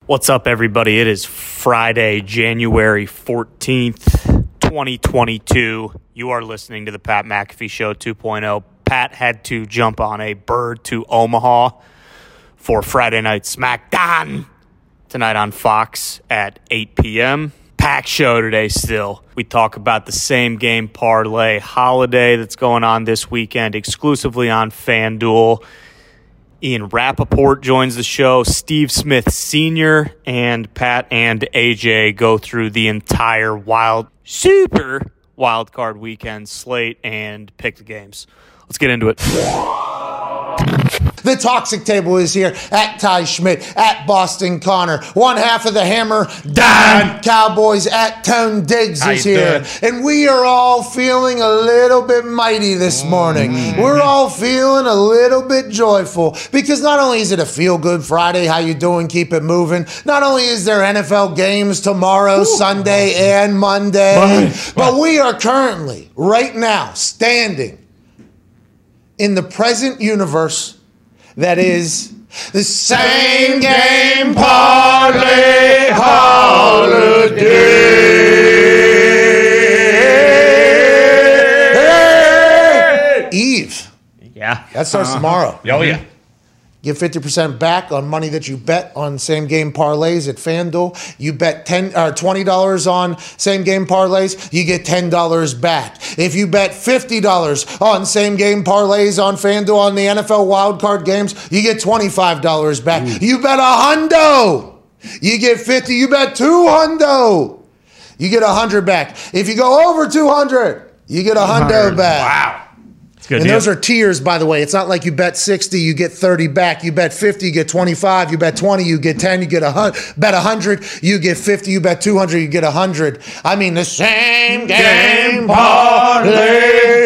What's up, everybody? It is Friday, January 14th, 2022. You are listening to the Pat McAfee Show 2.0. Pat had to jump on a bird to Omaha for Friday Night SmackDown tonight on Fox at 8 p.m. Packed show today still. We talk about the same game parlay holiday that's going on this weekend exclusively on FanDuel. Ian Rappaport joins the show. Steve Smith Sr. and Pat and AJ go through the entire super wild card weekend slate and pick the games. Let's get into it. The Toxic Table is here at Ty Schmidt, at Boston Connor. One half of the Hammer, Dan Cowboys, at Tone Diggs is here. And we are all feeling a little bit mighty this morning. We're all feeling a little bit joyful because not only is it a feel-good Friday, how you doing, keep it moving. Not only is there NFL games tomorrow, Sunday, and Monday, but we are currently, right now, standing in the present universe that is the Same Game Parlay Holiday. Eve. Yeah. That starts tomorrow. Oh, yeah. Get 50% back on money that you bet on same game parlays at FanDuel. You bet $20 on same game parlays, you get $10 back. If you bet $50 on same game parlays on FanDuel on the NFL wildcard games, you get $25 back. You bet $100, you get $50. You bet $200, you get $100 back. If you go over $200, you get $100 back. Wow. And those are tiers, by the way. It's not like you bet 60, you get 30 back. You bet 50, you get 25. You bet 20, you get 10. You get bet 100, you get 50. You bet 200, you get 100. I mean, the Same Game Parlay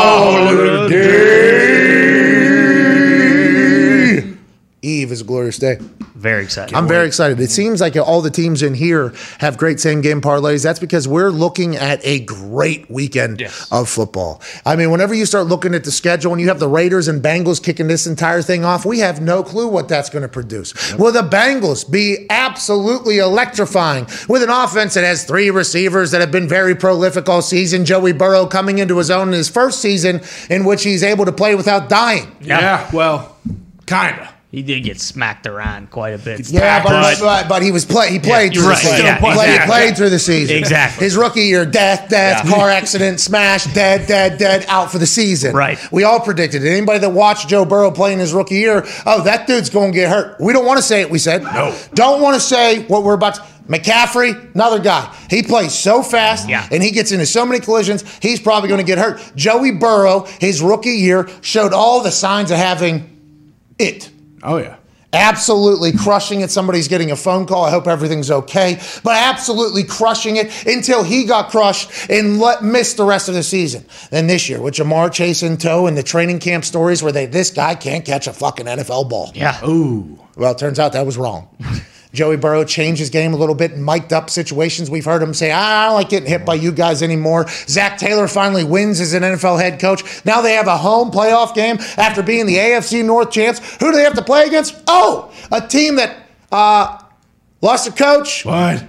Holiday. Eve is a glorious day. Very excited. I'm very excited. It seems like all the teams in here have great same-game parlays. That's because we're looking at a great weekend of football. I mean, whenever you start looking at the schedule and you have the Raiders and Bengals kicking this entire thing off, we have no clue what that's going to produce. Will the Bengals be absolutely electrifying with an offense that has three receivers that have been very prolific all season? Joey Burrow coming into his own in his first season in which he's able to play without dying. Yeah, well, kind of. He did get smacked around quite a bit. Yeah, but he played through the season. He played through the season. Exactly. His rookie year, death, car accident, smash, dead, out for the season. Right. We all predicted it. Anybody that watched Joe Burrow play in his rookie year, that dude's going to get hurt. We don't want to say it, we said. No. Don't want to say what we're about to. McCaffrey, another guy. He plays so fast, and he gets into so many collisions, he's probably going to get hurt. Joey Burrow, his rookie year, showed all the signs of having it. Oh, yeah. Absolutely crushing it. Somebody's getting a phone call. I hope everything's okay. But absolutely crushing it until he got crushed and missed the rest of the season. Then this year, with Jamar Chase in tow and the training camp stories where this guy can't catch a fucking NFL ball. Yeah. Ooh. Well, it turns out that was wrong. Joey Burrow changed his game a little bit in mic'd up situations. We've heard him say, I don't like getting hit by you guys anymore. Zach Taylor finally wins as an NFL head coach. Now they have a home playoff game after being the AFC North champs. Who do they have to play against? Oh, a team that lost a coach. What?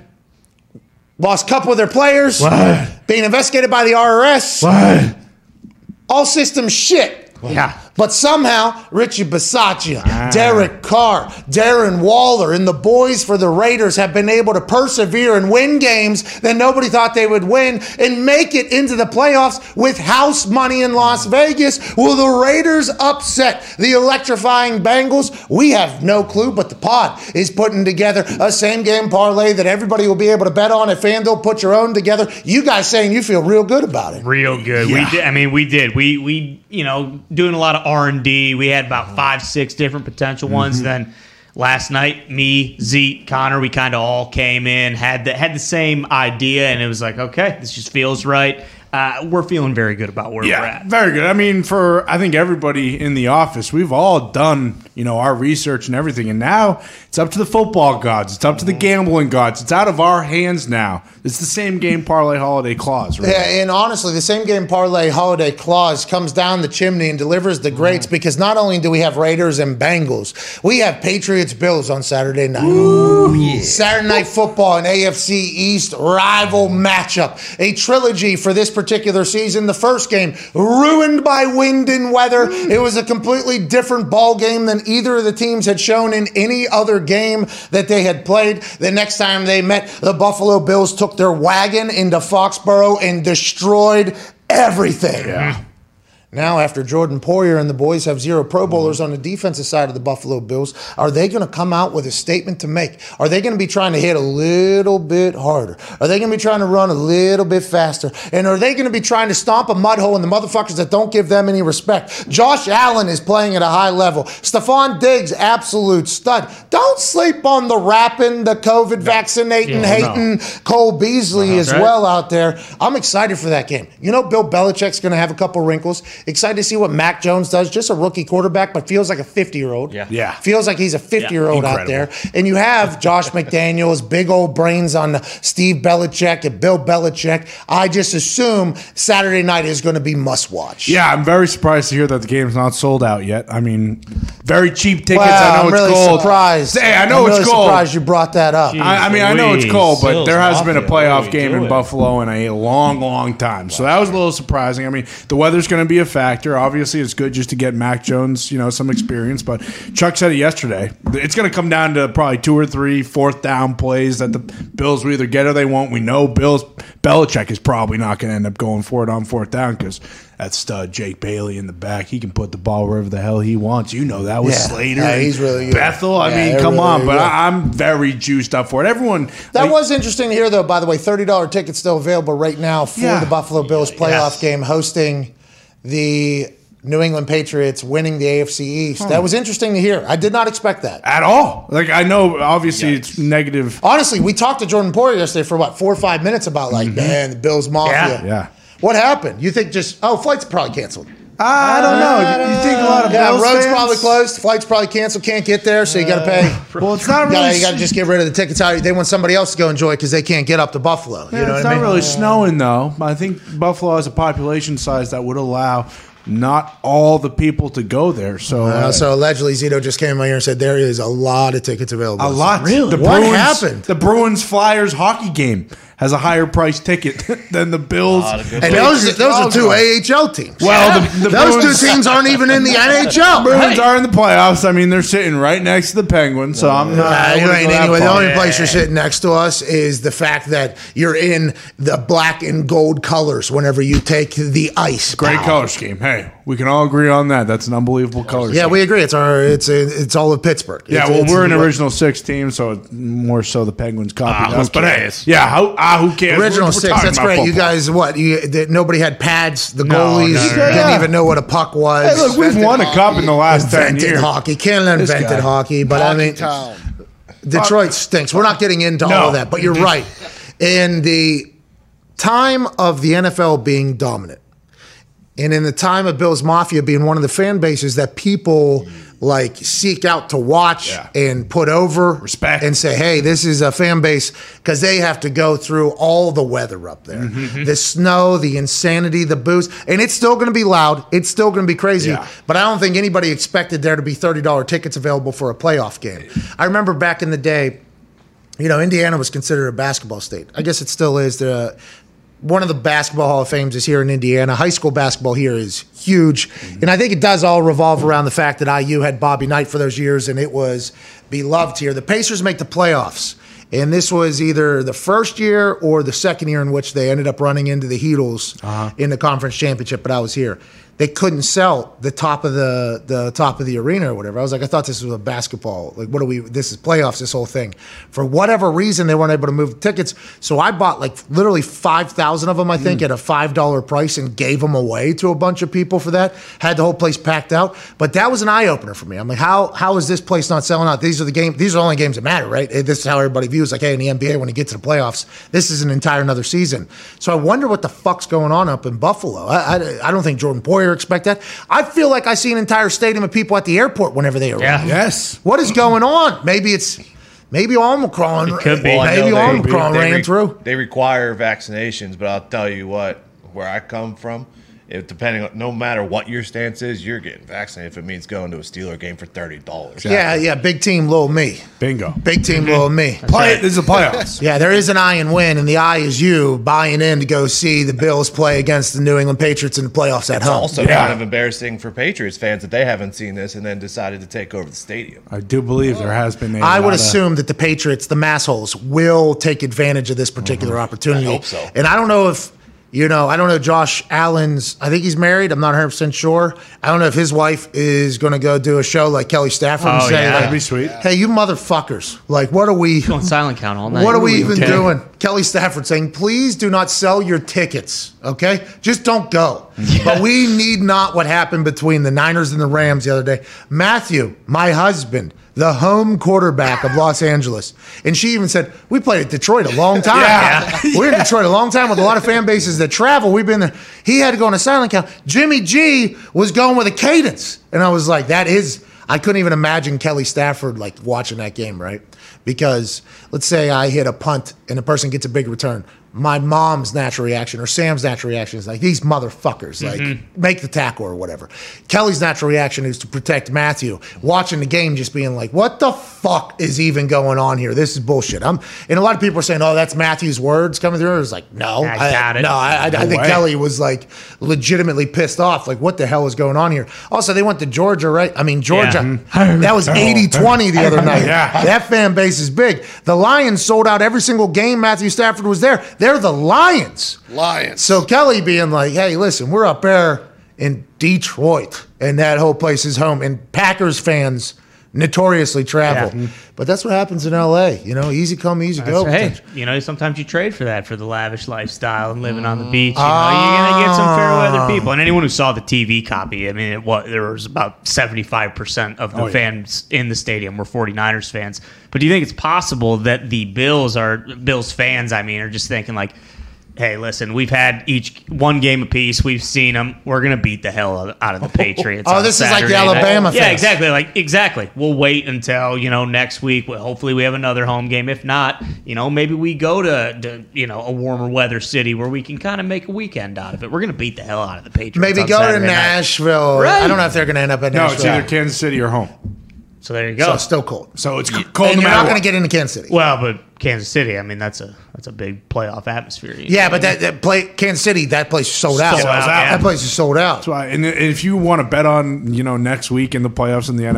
Lost a couple of their players. What? Being investigated by the RRS. What? All systems shit. Yeah. But somehow, Richie Bisaccia, Derek Carr, Darren Waller, and the boys for the Raiders have been able to persevere and win games that nobody thought they would win and make it into the playoffs with house money in Las Vegas. Will the Raiders upset the electrifying Bengals? We have no clue, but the pod is putting together a same-game parlay that everybody will be able to bet on at FanDuel. Put your own together. You guys saying you feel real good about it. Real good. Yeah. We did. I mean, we did. We doing a lot of R&D. We had about 5-6 different potential ones. Then last night, me, Zeke, Connor, we kind of all came in, had the same idea, and it was like, okay, this just feels right. we're feeling very good about where we're at. Very good. I mean, for I think everybody in the office, we've all done our research and everything, and now it's up to the football gods. It's up to the gambling gods. It's out of our hands now. It's the same game parlay holiday clause, right? Yeah, and honestly, the same game parlay holiday clause comes down the chimney and delivers the greats because not only do we have Raiders and Bengals, we have Patriots Bills on Saturday night. Ooh, yeah. Saturday Night Football, an AFC East rival matchup. A trilogy for this particular season. The first game ruined by wind and weather. It was a completely different ball game than either of the teams had shown in any other game that they had played. The next time they met, the Buffalo Bills took their wagon into Foxborough and destroyed everything. Yeah. Now, after Jordan Poyer and the boys have 0 Pro Bowlers on the defensive side of the Buffalo Bills, are they going to come out with a statement to make? Are they going to be trying to hit a little bit harder? Are they going to be trying to run a little bit faster? And are they going to be trying to stomp a mud hole in the motherfuckers that don't give them any respect? Josh Allen is playing at a high level. Stephon Diggs, absolute stud. Don't sleep on the rapping, the COVID vaccinating, hating Cole Beasley as well out there. I'm excited for that game. Bill Belichick's going to have a couple wrinkles. Excited to see what Mac Jones does. Just a rookie quarterback, but feels like a 50-year-old. Yeah. Feels like he's a 50-year-old out there. And you have Josh McDaniels, big old brains on Steve Belichick and Bill Belichick. I just assume Saturday night is going to be must-watch. Yeah, I'm very surprised to hear that the game's not sold out yet. I mean, very cheap tickets. Well, I know I'm it's really cold. surprised. Hey, I know it's cold. I'm surprised you brought that up. I mean, I know it's cold, but there hasn't been a playoff game in doing? Buffalo in a long, long time. So that was a little surprising. I mean, the weather's going to be a factor. Obviously, it's good just to get Mac Jones, some experience. But Chuck said it yesterday. It's going to come down to probably 2 or 3 fourth down plays that the Bills will either get or they won't. We know Belichick is probably not going to end up going for it on fourth down because that stud Jake Bailey in the back, he can put the ball wherever the hell he wants. You know that with Slater. Yeah, he's really good. Bethel. I mean, come on. But I'm very juiced up for it. Everyone. That was interesting to hear, though, by the way. $30 tickets still available right now for the Buffalo Bills playoff game hosting the New England Patriots winning the AFC East. That was interesting to hear. I did not expect that. At all. Like, I know, obviously, it's negative. Honestly, we talked to Jordan Poyer yesterday for, 4 or 5 minutes about, man, the Bills Mafia. Yeah. What happened? You think flights probably canceled. I don't know. You think a lot of Bills roads fans? probably closed. Flights probably canceled. Can't get there, so you got to pay. Well, it's not really. You got to just get rid of the tickets. They want somebody else to go enjoy because they can't get up to Buffalo. Yeah, You know it's what I not mean? really snowing, though. I think Buffalo has a population size that would allow not all the people to go there. So, So allegedly, Zito just came out here and said there is a lot of tickets available. a lot. Really? What Happened? The Bruins Flyers hockey game has a higher price ticket than the Bills. And those are 2 AHL teams. Well, the those Bruins, 2 teams aren't even in the NHL. Bruins are in the playoffs. I mean, they're sitting right next to the Penguins, so I'm not. I wouldn't go that Anyway, the far. only place you're sitting next to us is the fact that you're in the black and gold colors whenever you take the ice. Great color scheme. Hey, we can all agree on that. That's an unbelievable color Yeah, scheme. we agree. It's all of Pittsburgh. Yeah, we're an original 6 team, so it's more so the Penguins copied us. But hey, who cares? Original We're 6. talking That's about great. football. You guys, nobody had pads. The goalies didn't even know what a puck was. Hey, look, we've won a cup in the last 10 Invented years. hockey. Canada invented hockey, but I mean, Detroit stinks. We're not getting into all of that, but you're right. In the time of the NFL being dominant, and in the time of Bills Mafia being one of the fan bases that people seek out to watch and put over, respect, and say, hey, this is a fan base, because they have to go through all the weather up there. The snow, the insanity, the booze, and it's still going to be loud. It's still going to be crazy, but I don't think anybody expected there to be $30 tickets available for a playoff game. I remember back in the day, Indiana was considered a basketball state. I guess it still is. One of the basketball Hall of Fames is here in Indiana. High school basketball here is huge. And I think it does all revolve around the fact that IU had Bobby Knight for those years, and it was beloved here. The Pacers make the playoffs. And this was either the first year or the second year in which they ended up running into the Heatles in the conference championship, but I was here. they couldn't sell the top of the top of the arena or whatever. I was like, I thought this was a basketball. Like, this is playoffs, this whole thing. For whatever reason, they weren't able to move the tickets. So I bought like literally 5,000 of them, I think, at a $5 price and gave them away to a bunch of people for that. Had the whole place packed out. But that was an eye-opener for me. I'm like, how is this place not selling out? These are the only games that matter, right? This is how everybody views, like, hey, in the NBA, when you get to the playoffs, this is an entire another season. So I wonder what the fuck's going on up in Buffalo. I don't think Jordan Poyer expect that. I feel like I see an entire stadium of people at the airport whenever they arrive. Yeah. Yes. What is going on? Maybe Omicron. It could be. Maybe Omicron ran through. They require vaccinations, but I'll tell you what, where I come from, no matter what your stance is, you're getting vaccinated if it means going to a Steeler game for $30. Yeah, big team, little me. Bingo. Big team, little me. This is the playoffs. Yeah, there is an I in win, and the I is you buying in to go see the Bills play against the New England Patriots in the playoffs at home. Also kind of embarrassing for Patriots fans that they haven't seen this and then decided to take over the stadium. I do believe there has been I would assume that the Patriots, the massholes, will take advantage of this particular opportunity. I hope so. And I don't know if, I don't know Josh Allen's, I think he's married. I'm not 100% sure. I don't know if his wife is going to go do a show like Kelly Stafford and say, that'd be sweet. Hey, you motherfuckers. Like, what are we? Going silent count all night. What are we even doing? Kelly Stafford saying, please do not sell your tickets, okay? Just don't go. Yeah. But we need not what happened between the Niners and the Rams the other day. Matthew, my husband, the home quarterback of Los Angeles. And she even said, we played at Detroit a long time. We're in Detroit a long time with a lot of fan bases that travel. We've been there. He had to go on a silent count. Jimmy G was going with a cadence. And I was like, I couldn't even imagine Kelly Stafford like watching that game, right? Because let's say I hit a punt and the person gets a big return. My mom's natural reaction or Sam's natural reaction is like, these motherfuckers, like, make the tackle or whatever. Kelly's natural reaction is to protect Matthew, watching the game just being like, what the fuck is even going on here? This is bullshit. And a lot of people are saying, oh, that's Matthew's words coming through. I was like, no. I think Kelly was like legitimately pissed off. Like, what the hell is going on here? Also, they went to Georgia, right? I mean, Georgia, that was 80-20 the other night. That fan base is big. The Lions sold out every single game Matthew Stafford was there. They're the Lions. So Kelly being like, hey, listen, we're up there in Detroit, and that whole place is home. And Packers fans notoriously travel. Yeah. But that's what happens in L.A. Easy come, easy go. Hey, sometimes you trade for that, for the lavish lifestyle and living on the beach. You're going to get some fair weather people. And anyone who saw the TV copy, I mean, there was about 75% of the fans in the stadium were 49ers fans. But do you think it's possible that the Bills fans, are just thinking like, hey, listen, we've had each one game apiece. We've seen them. We're going to beat the hell out of the Patriots. This Saturday. Is like the Alabama fans. Yeah, exactly. We'll wait until, next week. Hopefully we have another home game. If not, maybe we go to a warmer weather city where we can kind of make a weekend out of it. We're going to beat the hell out of the Patriots. Maybe go Saturday to Nashville. Right. I don't know if they're going to end up at Nashville. No, it's either Kansas City or home. So there you go. So it's still cold. So it's cold. And you're not going to get into Kansas City. Well, but Kansas City, that's a big playoff atmosphere. Yeah, but Kansas City, that place is sold out. That place is sold out. That's why. And if you want to bet on next week in the playoffs in the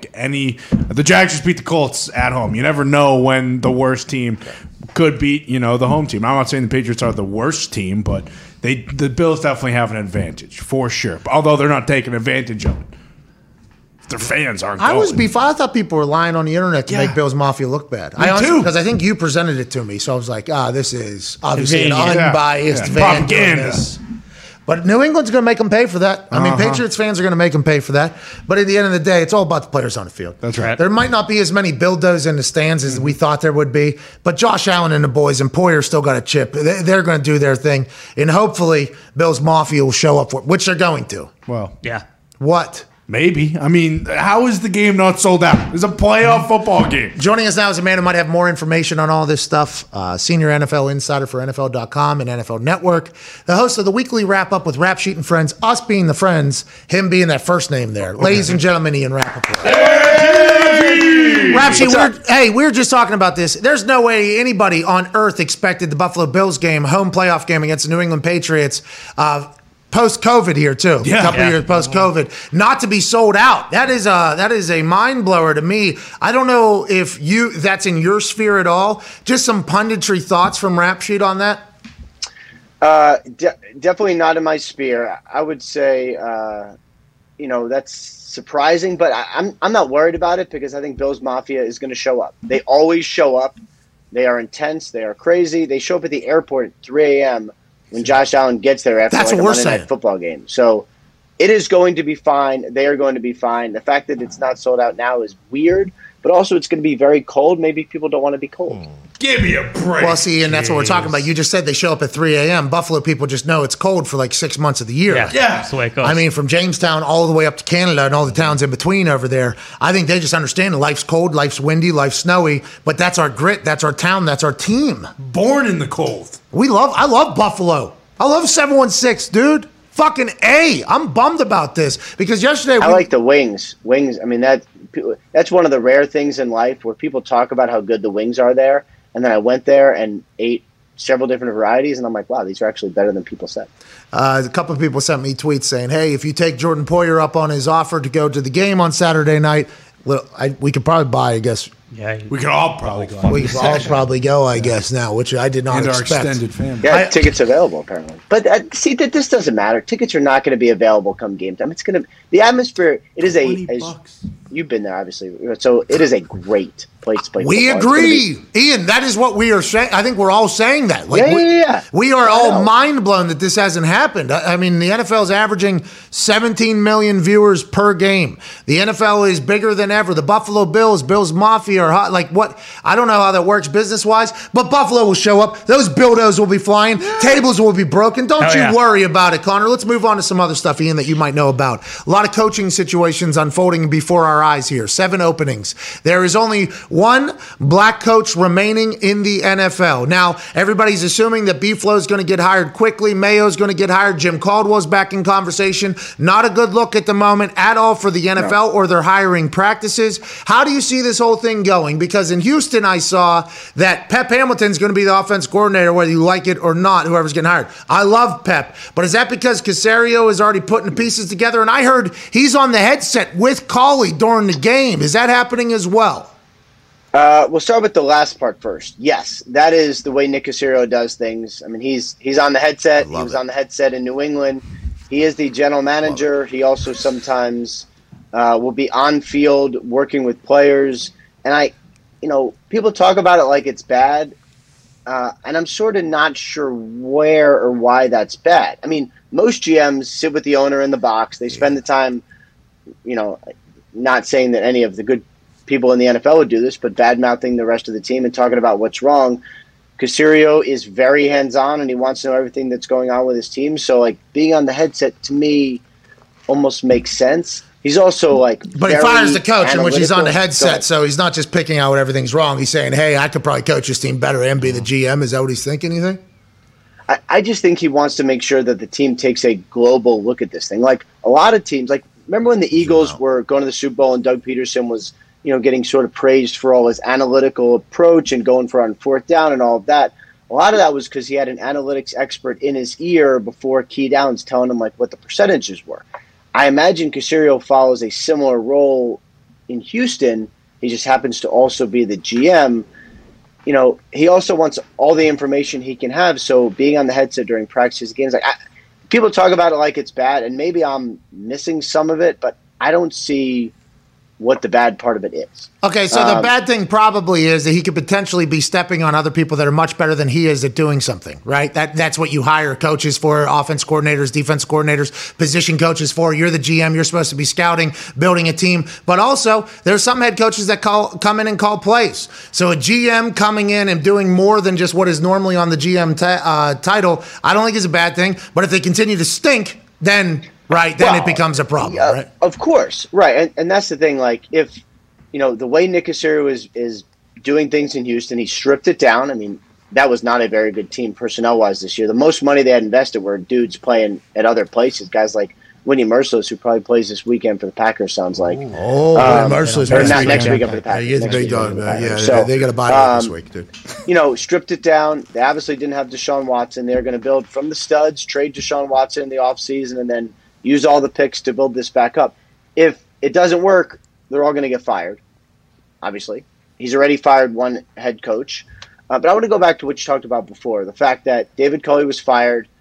NFL, the Jags just beat the Colts at home. You never know when the worst team could beat the home team. I'm not saying the Patriots are the worst team, but the Bills definitely have an advantage for sure. Although they're not taking advantage of it. Their fans aren't going. I thought people were lying on the internet to make Bills Mafia look bad. too. Because I think you presented it to me, so I was like, this is obviously an unbiased propaganda. But New England's going to make them pay for that. Patriots fans are going to make them pay for that. But at the end of the day, it's all about the players on the field. That's right. There might not be as many Bildos in the stands as we thought there would be, but Josh Allen and the boys and Poyer still got a chip. They're going to do their thing, and hopefully Bills Mafia will show up for it, which they're going to. Well, yeah. What? Maybe. How is the game not sold out? It's a playoff football game. Joining us now is a man who might have more information on all this stuff. Senior NFL insider for NFL.com and NFL Network. The host of the weekly wrap-up with Rap Sheet and Friends. Us being the friends, him being that first name there. Okay. Ladies and gentlemen, Ian Rappaport. Hey! Rap Sheet, we were just talking about this. There's no way anybody on earth expected the Buffalo Bills game, home playoff game against the New England Patriots, post-COVID here, too. A couple of years post-COVID. Not to be sold out. That is a mind-blower to me. I don't know if that's in your sphere at all. Just some punditry thoughts from Rap Sheet on that? Definitely not in my sphere. I would say, that's surprising, but I'm not worried about it because I think Bills Mafia is going to show up. They always show up. They are intense. They are crazy. They show up at the airport at 3 a.m. when Josh Allen gets there after a Monday night football game. So it is going to be fine. They are going to be fine. The fact that it's not sold out now is weird, but also it's going to be very cold. Maybe people don't want to be cold. Give me a break. Well, see, and that's what we're talking about. You just said they show up at 3 a.m. Buffalo people just know it's cold for like 6 months of the year. Yeah, that's the way it goes. I mean, from Jamestown all the way up to Canada and all the towns in between over there, I think they just understand that life's cold, life's windy, life's snowy, but that's our grit, that's our town, that's our team. Born in the cold. I love Buffalo. I love 716, dude. Fucking A. I'm bummed about this because yesterday I like the wings. Wings, I mean, that's one of the rare things in life where people talk about how good the wings are there. And then I went there and ate several different varieties, and I'm like, wow, these are actually better than people said. A couple of people sent me tweets saying, hey, if you take Jordan Poyer up on his offer to go to the game on Saturday night, we could probably buy, I guess. Yeah, we could all probably go. We could all probably go, I guess, now, which I did not expect. Our extended family. Yeah, tickets available, apparently. But see, that this doesn't matter. Tickets are not going to be available come game time. It's going to – the atmosphere, it is $20. You've been there, obviously. So it is a great place to play football. We agree. Ian, that is what we are saying. I think we're all saying that. Yeah. We are all mind blown that this hasn't happened. I mean, the NFL is averaging 17 million viewers per game. The NFL is bigger than ever. The Buffalo Bills Mafia are hot. Like what? I don't know how that works business-wise, but Buffalo will show up. Those dildos will be flying. Tables will be broken. Don't you worry about it, Connor. Let's move on to some other stuff, Ian, that you might know about. A lot of coaching situations unfolding before our eyes here. 7 openings. There is only one black coach remaining in the NFL. Now, everybody's assuming that B-Flow is going to get hired quickly. Mayo's going to get hired. Jim Caldwell's back in conversation. Not a good look at the moment at all for the NFL or their hiring practices. How do you see this whole thing going? Because in Houston, I saw that Pep Hamilton's going to be the offense coordinator, whether you like it or not, whoever's getting hired. I love Pep, but is that because Caserio is already putting the pieces together? And I heard he's on the headset with Cauley during the game. Is that happening as well? We'll start with the last part first. Yes, that is the way Nick Caserio does things. I mean, he's on the headset. He was on the headset in New England. He is the general manager. He also sometimes will be on field working with players. And people talk about it like it's bad. And I'm sort of not sure where or why that's bad. I mean, most GMs sit with the owner in the box. They spend the time, not saying that any of the good people in the NFL would do this, but bad-mouthing the rest of the team and talking about what's wrong. Caserio is very hands-on, and he wants to know everything that's going on with his team. So, being on the headset, to me, almost makes sense. He's also, But he fires the coach in which he's on the headset, so he's not just picking out what everything's wrong. He's saying, hey, I could probably coach this team better and be the GM. Is that what he's thinking, you think? I just think he wants to make sure that the team takes a global look at this thing. Like, a lot of teams, remember when the Eagles were going to the Super Bowl and Doug Peterson was – getting sort of praised for all his analytical approach and going for on 4th down and all of that. A lot of that was because he had an analytics expert in his ear before key downs telling him what the percentages were. I imagine Caserio follows a similar role in Houston. He just happens to also be the GM. He also wants all the information he can have. So being on the headset during practices games, people talk about it like it's bad, and maybe I'm missing some of it, but I don't see what the bad part of it is. Okay, so the bad thing probably is that he could potentially be stepping on other people that are much better than he is at doing something, right? That's what you hire coaches for, offense coordinators, defense coordinators, position coaches for. You're the GM. You're supposed to be scouting, building a team. But also, there's some head coaches that come in and call plays. So a GM coming in and doing more than just what is normally on the GM title, I don't think is a bad thing. But if they continue to stink, then it becomes a problem, right? Of course, right. And that's the thing, if, the way Nick Caserio is doing things in Houston, he stripped it down. I mean, that was not a very good team personnel-wise this year. The most money they had invested were dudes playing at other places, guys like Winnie Merciless, who probably plays this weekend for the Packers, sounds like. Winnie Merciless. Next weekend for the Packers. He is a big dog, so, they got to buy it this week, dude. Stripped it down. They obviously didn't have Deshaun Watson. They're going to build from the studs, trade Deshaun Watson in the offseason, and then use all the picks to build this back up. If it doesn't work, they're all going to get fired, obviously. He's already fired one head coach. But I want to go back to what you talked about before, the fact that David Culley was fired.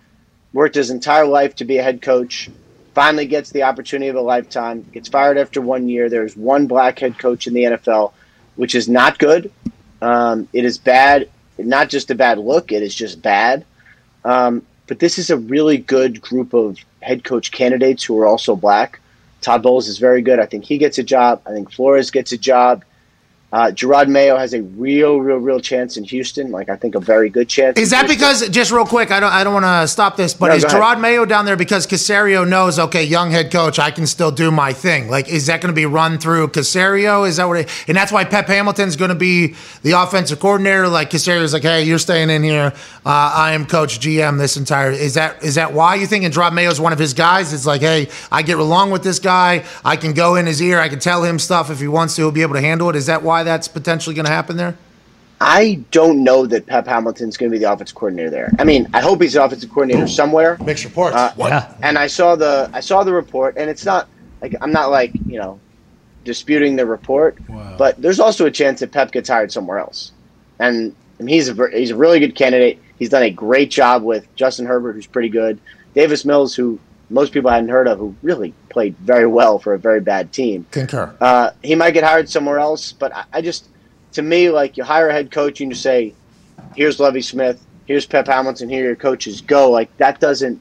worked his entire life to be a head coach, finally gets the opportunity of a lifetime, gets fired after 1 year. There's one black head coach in the NFL, which is not good. It is bad, not just a bad look, it is just bad. But this is a really good group of head coach candidates who are also black. Todd Bowles is very good. I think he gets a job. I think Flores gets a job. Gerard Mayo has a real chance in Houston. Like, I think a very good chance. Is that because, just real quick, I don't want to stop this, but is Gerard Mayo down there because Caserio knows, okay, young head coach, I can still do my thing? Like, is that going to be run through Caserio? Is that what? And that's why Pep Hamilton's going to be the offensive coordinator. Like, Caserio's like, hey, you're staying in here. I am coach GM this entire. Is that why you think? And Gerard Mayo's one of his guys. It's like, hey, I get along with this guy. I can go in his ear. I can tell him stuff if he wants to. He'll be able to handle it. Is that why that's potentially going to happen there? I don't know that Pep Hamilton's going to be the offensive coordinator there. I mean, I hope he's the offensive coordinator somewhere. Mixed reports. Yeah. And I saw the report, and it's not like I'm not like disputing the report, but there's also a chance that Pep gets hired somewhere else. And he's a really good candidate. He's done a great job with Justin Herbert, who's pretty good. Davis Mills, who most people hadn't heard of, who really played very well for a very bad team. Concur. He might get hired somewhere else, but I just, to me, like, you hire a head coach and you say, here's Lovie Smith, here's Pep Hamilton, here are your coaches, go. Like, that doesn't,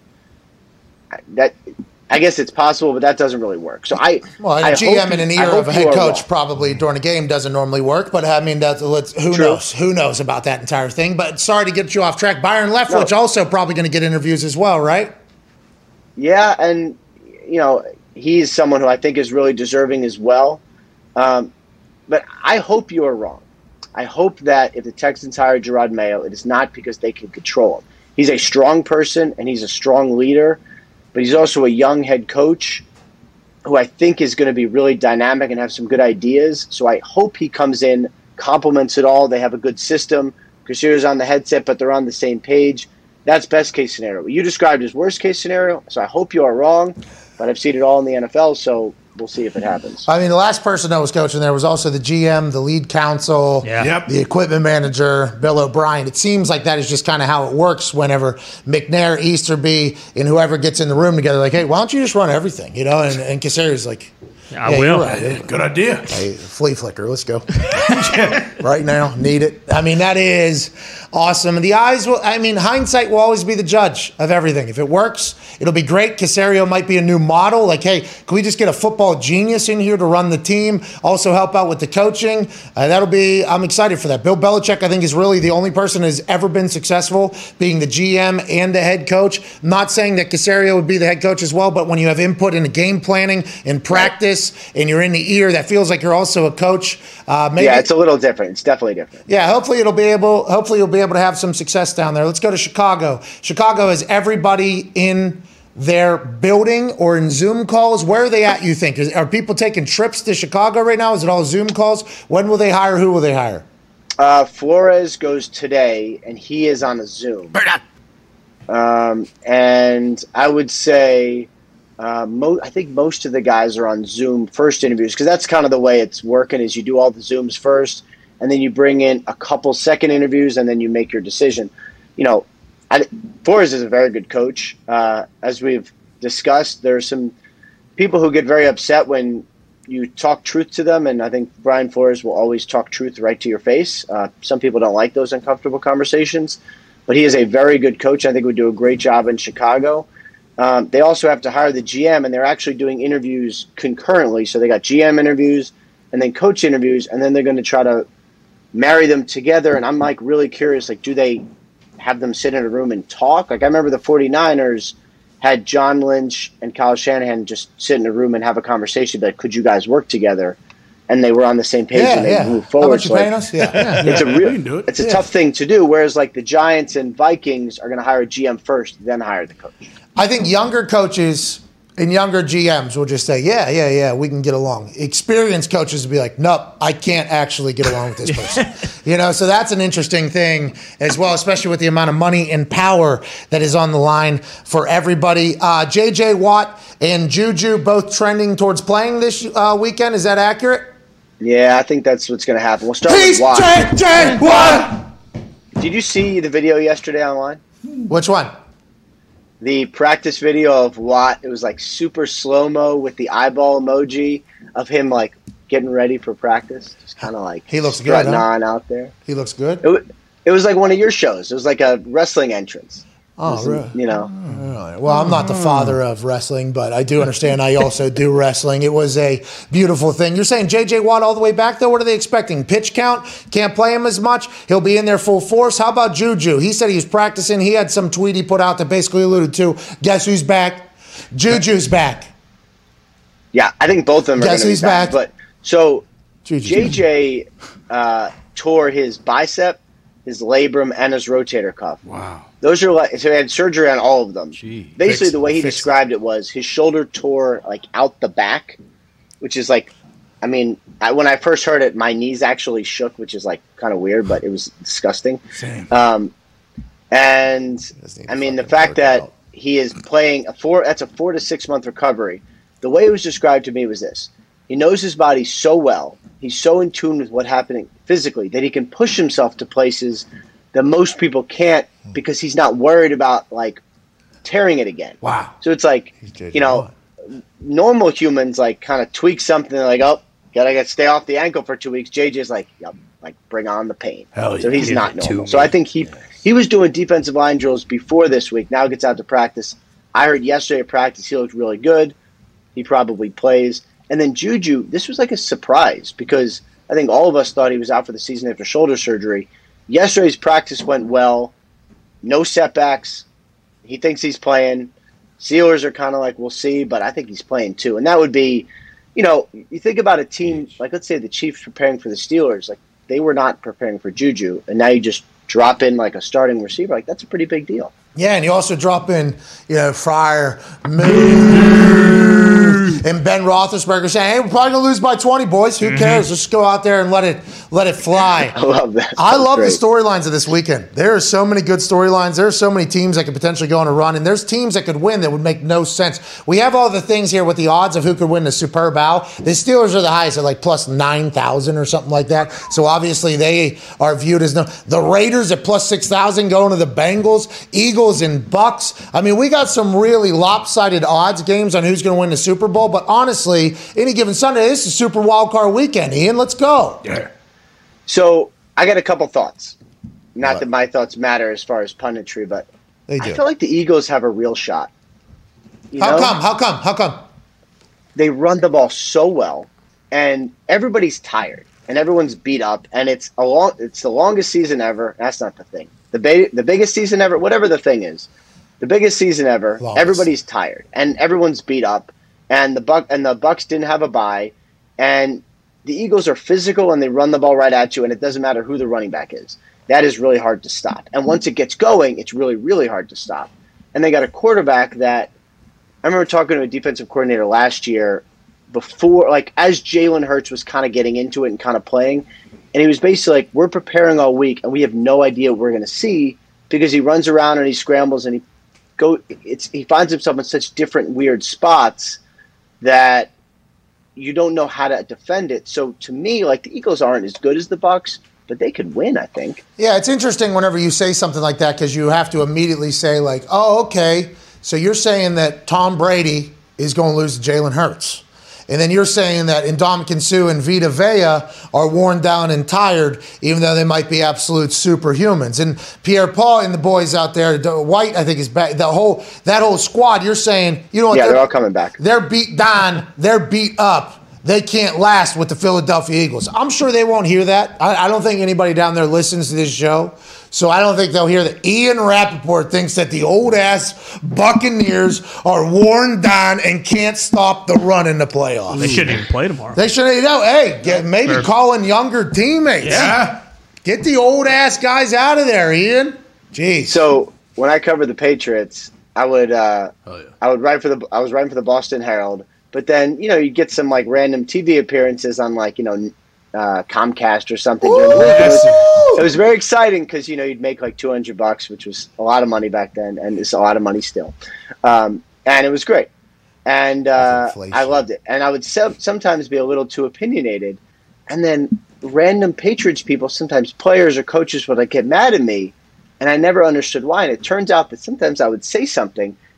I guess it's possible, but that doesn't really work. So a GM in an ear of a head coach probably during a game doesn't normally work. But I mean, who knows? Who knows about that entire thing? But sorry to get you off track. Byron Leftwich also probably going to get interviews as well, right? Yeah, and he's someone who I think is really deserving as well. But I hope you are wrong. I hope that if the Texans hire Gerard Mayo, it is not because they can control him. He's a strong person and he's a strong leader. But he's also a young head coach who I think is going to be really dynamic and have some good ideas. So I hope he comes in, complements it all. They have a good system. Caserio's on the headset, but they're on the same page. That's best case scenario. What you described as worst case scenario. So I hope you are wrong, but I've seen it all in the NFL. So we'll see if it happens. I mean, the last person that was coaching there was also the GM, the lead counsel, the equipment manager, Bill O'Brien. It seems like that is just kind of how it works whenever McNair, Easterby, and whoever gets in the room together, like, hey, why don't you just run everything? And Caserio's like, I will. Right. Good idea. Hey, flea flicker, let's go. Right now, need it. I mean, that is awesome. And the eyes will, I mean, hindsight will always be the judge of everything. If it works, it'll be great. Caserio might be a new model. Like, hey, can we just get a football genius in here to run the team? Also help out with the coaching. I'm excited for that. Bill Belichick, I think, is really the only person who's ever been successful being the GM and the head coach. I'm not saying that Caserio would be the head coach as well, but when you have input into game planning and practice, and you're in the ear, that feels like you're also a coach. It's a little different. It's definitely different. Yeah, hopefully you'll be able to have some success down there. Let's go to Chicago. Chicago has everybody in their building or in Zoom calls. Where are they at, you think? Are people taking trips to Chicago right now? Is it all Zoom calls? When will they hire? Who will they hire? Flores goes today, and he is on a Zoom. And I would say I think most of the guys are on Zoom first interviews, because that's kind of the way it's working, is you do all the Zooms first, and then you bring in a couple second interviews, and then you make your decision. Flores is a very good coach. As we've discussed, there are some people who get very upset when you talk truth to them, and I think Brian Flores will always talk truth right to your face. Some people don't like those uncomfortable conversations, but he is a very good coach. I think would do a great job in Chicago. They also have to hire the GM, and they're actually doing interviews concurrently. So they got GM interviews and then coach interviews, and then they're going to try to marry them together. And I'm like really curious, like, do they have them sit in a room and talk? Like, I remember the 49ers had John Lynch and Kyle Shanahan just sit in a room and have a conversation, like, could you guys work together? And they were on the same page and they moved forward. How much you paying us? It's a tough thing to do. Whereas like the Giants and Vikings are going to hire a GM first, then hire the coach. I think younger coaches and younger GMs will just say, yeah, we can get along. Experienced coaches will be like, nope, I can't actually get along with this person. So that's an interesting thing as well, especially with the amount of money and power that is on the line for everybody. J.J. Watt and Juju both trending towards playing this weekend. Is that accurate? Yeah, I think that's what's going to happen. We'll start with Watt. J.J. Watt! Did you see the video yesterday online? Which one? the practice video of Watt, it was like super slow-mo with the eyeball emoji of him like getting ready for practice. Just kind of like he looks strutting good, huh? on out there. He looks good. It was like one of your shows. It was like a wrestling entrance. Oh, really? You know. Really? Well, I'm not the father of wrestling, but I do understand. I also do wrestling. It was a beautiful thing. You're saying J.J. Watt all the way back, though? What are they expecting? Pitch count? Can't play him as much? He'll be in there full force? How about Juju? He said he was practicing. He had some tweet he put out that basically alluded to, guess who's back? Juju's back. Yeah, I think both of them are going to be back. But so J.J. Tore his bicep, his labrum, and his rotator cuff. Wow. Those are like, so he had surgery on all of them. Gee. Basically, the way he described it was his shoulder tore like out the back, which is like, I mean, when I first heard it, my knees actually shook, which is like kind of weird, but it was disgusting. Same. And I mean, the fact that he is playing that's a 4 to 6 month recovery. The way it was described to me was this: he knows his body so well, he's so in tune with what's happening physically that he can push himself to places that most people can't because he's not worried about like tearing it again. Wow. So it's like, you know, normal humans like kind of tweak something like, oh, gotta stay off the ankle for 2 weeks. JJ's like, yep, like bring on the pain. Hell so yeah. he's not normal. So I think he was doing defensive line drills before this week. Now gets out to practice. I heard yesterday at practice he looked really good. He probably plays. And then Juju, this was like a surprise because I think all of us thought he was out for the season after shoulder surgery. Yesterday's practice went well. No setbacks. He thinks he's playing. Steelers are kind of like, we'll see, but I think he's playing too. And that would be, you know, you think about a team, like let's say the Chiefs preparing for the Steelers, like they were not preparing for Juju, and now you just drop in like a starting receiver, like that's a pretty big deal. Yeah, and you also drop in, you know, Fryer, and Ben Roethlisberger saying, "Hey, we're probably gonna lose by 20, boys. Who cares? Let's go out there and let it fly." I love that. I love the storylines of this weekend. There are so many good storylines. There are so many teams that could potentially go on a run, and there's teams that could win that would make no sense. We have all the things here with the odds of who could win the Super Bowl. The Steelers are the highest at like plus 9,000 or something like that. So obviously they are viewed as the Raiders at plus 6,000 going to the Bengals, Eagles, and Bucks. I mean, we got some really lopsided odds games on who's going to win the Super Bowl. But honestly, any given Sunday, this is Super Wild Card Weekend. Ian, let's go. Yeah. So I got a couple thoughts. Not that my thoughts matter as far as punditry, but they do. I feel like the Eagles have a real shot. How come? They run the ball so well, and everybody's tired, and everyone's beat up, and it's the longest season ever. That's not the thing. The biggest season ever, whatever the thing is, the biggest season ever. Longest. Everybody's tired, and everyone's beat up, and the Bucks didn't have a bye, and the Eagles are physical and they run the ball right at you, and it doesn't matter who the running back is. That is really hard to stop. And once it gets going, it's really, really hard to stop. And they got a quarterback that I remember talking to a defensive coordinator last year before, like as Jalen Hurts was kind of getting into it and kind of playing. And he was basically like, we're preparing all week and we have no idea what we're going to see because he runs around and he scrambles and he finds himself in such different weird spots that you don't know how to defend it. So to me, like the Eagles aren't as good as the Bucks, but they could win, I think. Yeah, it's interesting whenever you say something like that because you have to immediately say like, oh, okay, so you're saying that Tom Brady is going to lose to Jalen Hurts. And then you're saying that Ndamukong Suh and Vita Vea are worn down and tired, even though they might be absolute superhumans. And Pierre-Paul and the boys out there, White, I think, is back. That whole squad, you're saying, you know what? Yeah, they're all coming back. They're beat down. They're beat up. They can't last with the Philadelphia Eagles. I'm sure they won't hear that. I don't think anybody down there listens to this show. So I don't think they'll hear that. Ian Rappaport thinks that the old-ass Buccaneers are worn down and can't stop the run in the playoffs. They shouldn't even play tomorrow. They shouldn't. Maybe call in younger teammates. Yeah. Get the old-ass guys out of there, Ian. Jeez. So when I covered the Patriots, I was writing for the Boston Herald. But then, you know, you get some like random TV appearances on like, you know, Comcast or something. During the week. It was very exciting because, you know, you'd make like $200, which was a lot of money back then, and it's a lot of money still. And it was great. And I loved it. And I would sometimes be a little too opinionated. And then random Patriots people, sometimes players or coaches, would like get mad at me. And I never understood why. And it turns out that sometimes I would say something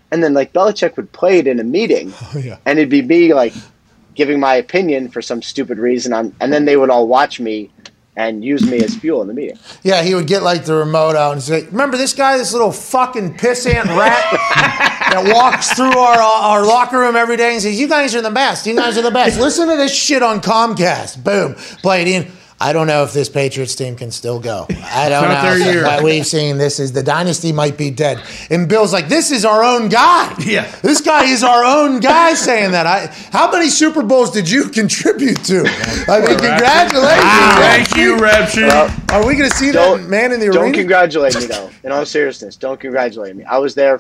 And then like Belichick would play it in a meeting, and it'd be me like giving my opinion for some stupid reason, and then they would all watch me and use me as fuel in the meeting. Yeah, he would get like the remote out and say, "Remember this guy, this little fucking pissant rat that walks through our locker room every day and says, 'You guys are the best. You guys are the best. Listen to this shit on Comcast.'" Boom, play it in. I don't know if this Patriots team can still go. I don't Not their know. year. What we've seen, the dynasty might be dead. And Bill's like, this is our own guy. Yeah. This guy is our own guy saying that. How many Super Bowls did you contribute to? I mean, congratulations. Thank you, Repshi. Well, Are we going to see that man in the Don't arena? congratulate me though. In all seriousness, don't congratulate me. I was there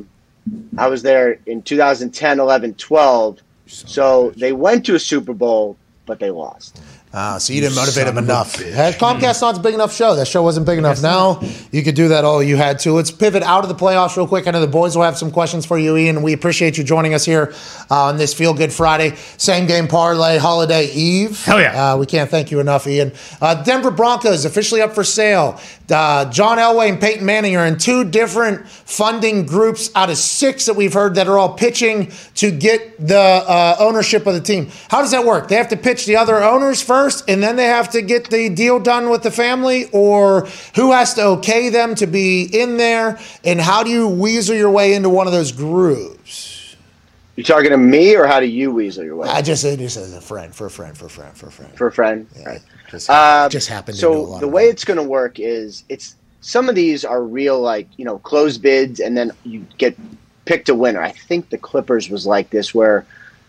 in 2010, 11, 12. So they went to a Super Bowl, but they lost. So you didn't motivate him enough. Comcast not a big enough show. That show wasn't big enough. Now you could do that all you had to. Let's pivot out of the playoffs real quick. I know the boys will have some questions for you, Ian. We appreciate you joining us here on this Feel Good Friday. Same game parlay, holiday eve. Hell yeah. We can't thank you enough, Ian. Denver Broncos officially up for sale. John Elway and Peyton Manning are in 2 different funding groups out of 6 that we've heard that are all pitching to get the ownership of the team. How does that work? They have to pitch the other owners first, and then they have to get the deal done with the family, or who has to okay them to be in there, and how do you weasel your way into one of those groups? You talking to me, or how do you weasel your way? I just say this as a friend, for a friend. For a friend, Yeah. right? Just happened to know a So lot the about way it. it's going to work is some of these are real, like, closed bids, and then you get picked a winner. I think the Clippers was like this, where,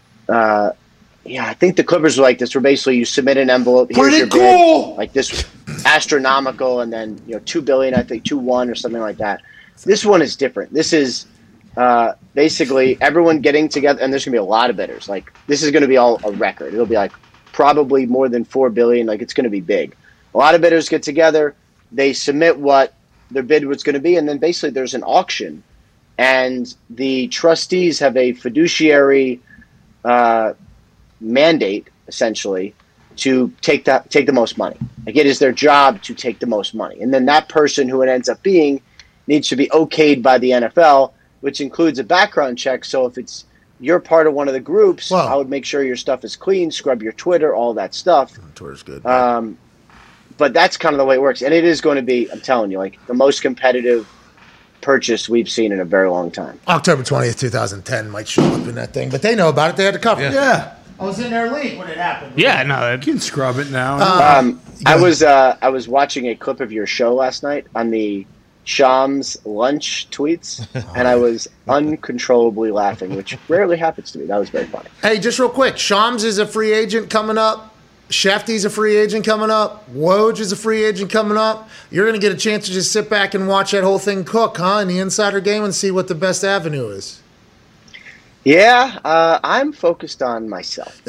I think the Clippers were like this, where basically you submit an envelope, here's your bid, like this astronomical, and then $2 billion, I think 2-1 or something like that. This one is different. This is basically everyone getting together, and there's going to be a lot of bidders. Like, this is going to be all a record. It'll be like probably more than $4 billion. Like, it's going to be big. A lot of bidders get together. They submit what their bid was going to be, and then basically there's an auction, and the trustees have a fiduciary mandate, essentially, to take the most money. Like, it is their job to take the most money, and then that person who it ends up being needs to be okayed by the NFL, which includes a background check. So if you're part of one of the groups, Wow. I would make sure your stuff is clean, scrub your Twitter, all that stuff. Twitter's good. But that's kind of the way it works. And it is going to be, I'm telling you, like, the most competitive purchase we've seen in a very long time. October 20th, 2010 might show up in that thing, but they know about it. They had to cover it. Yeah. I was in their league when it happened. Yeah, no. You can scrub it now. I was watching a clip of your show last night on the Shams lunch tweets, and I was uncontrollably laughing, which rarely happens to me. That was very funny. Hey, just real quick, Shams is a free agent coming up. Shefty's a free agent coming up. Woj is a free agent coming up. You're going to get a chance to just sit back and watch that whole thing cook, huh, in the insider game, and see what the best avenue is. Yeah, I'm focused on myself.